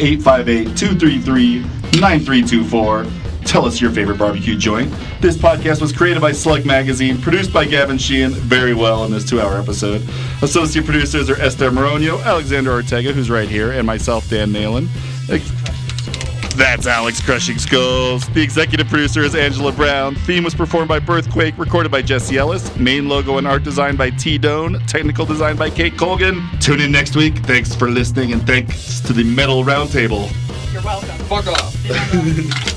Speaker 5: 858-233-9324. Tell us your favorite barbecue joint. This podcast was created by Slug Magazine, produced by Gavin Sheehan very well in this 2-hour episode. Associate producers are Esther Moronio, Alexander Ortega, who's right here, and myself, Dan Nalen. That's Alex Crushing Skulls. The executive producer is Angela Brown. Theme was performed by Birthquake, recorded by Jesse Ellis. Main logo and art design by T. Doan. Technical design by Kate Colgan. Tune in next week. Thanks for listening, and thanks to the Metal Roundtable.
Speaker 7: You're welcome.
Speaker 4: Fuck off.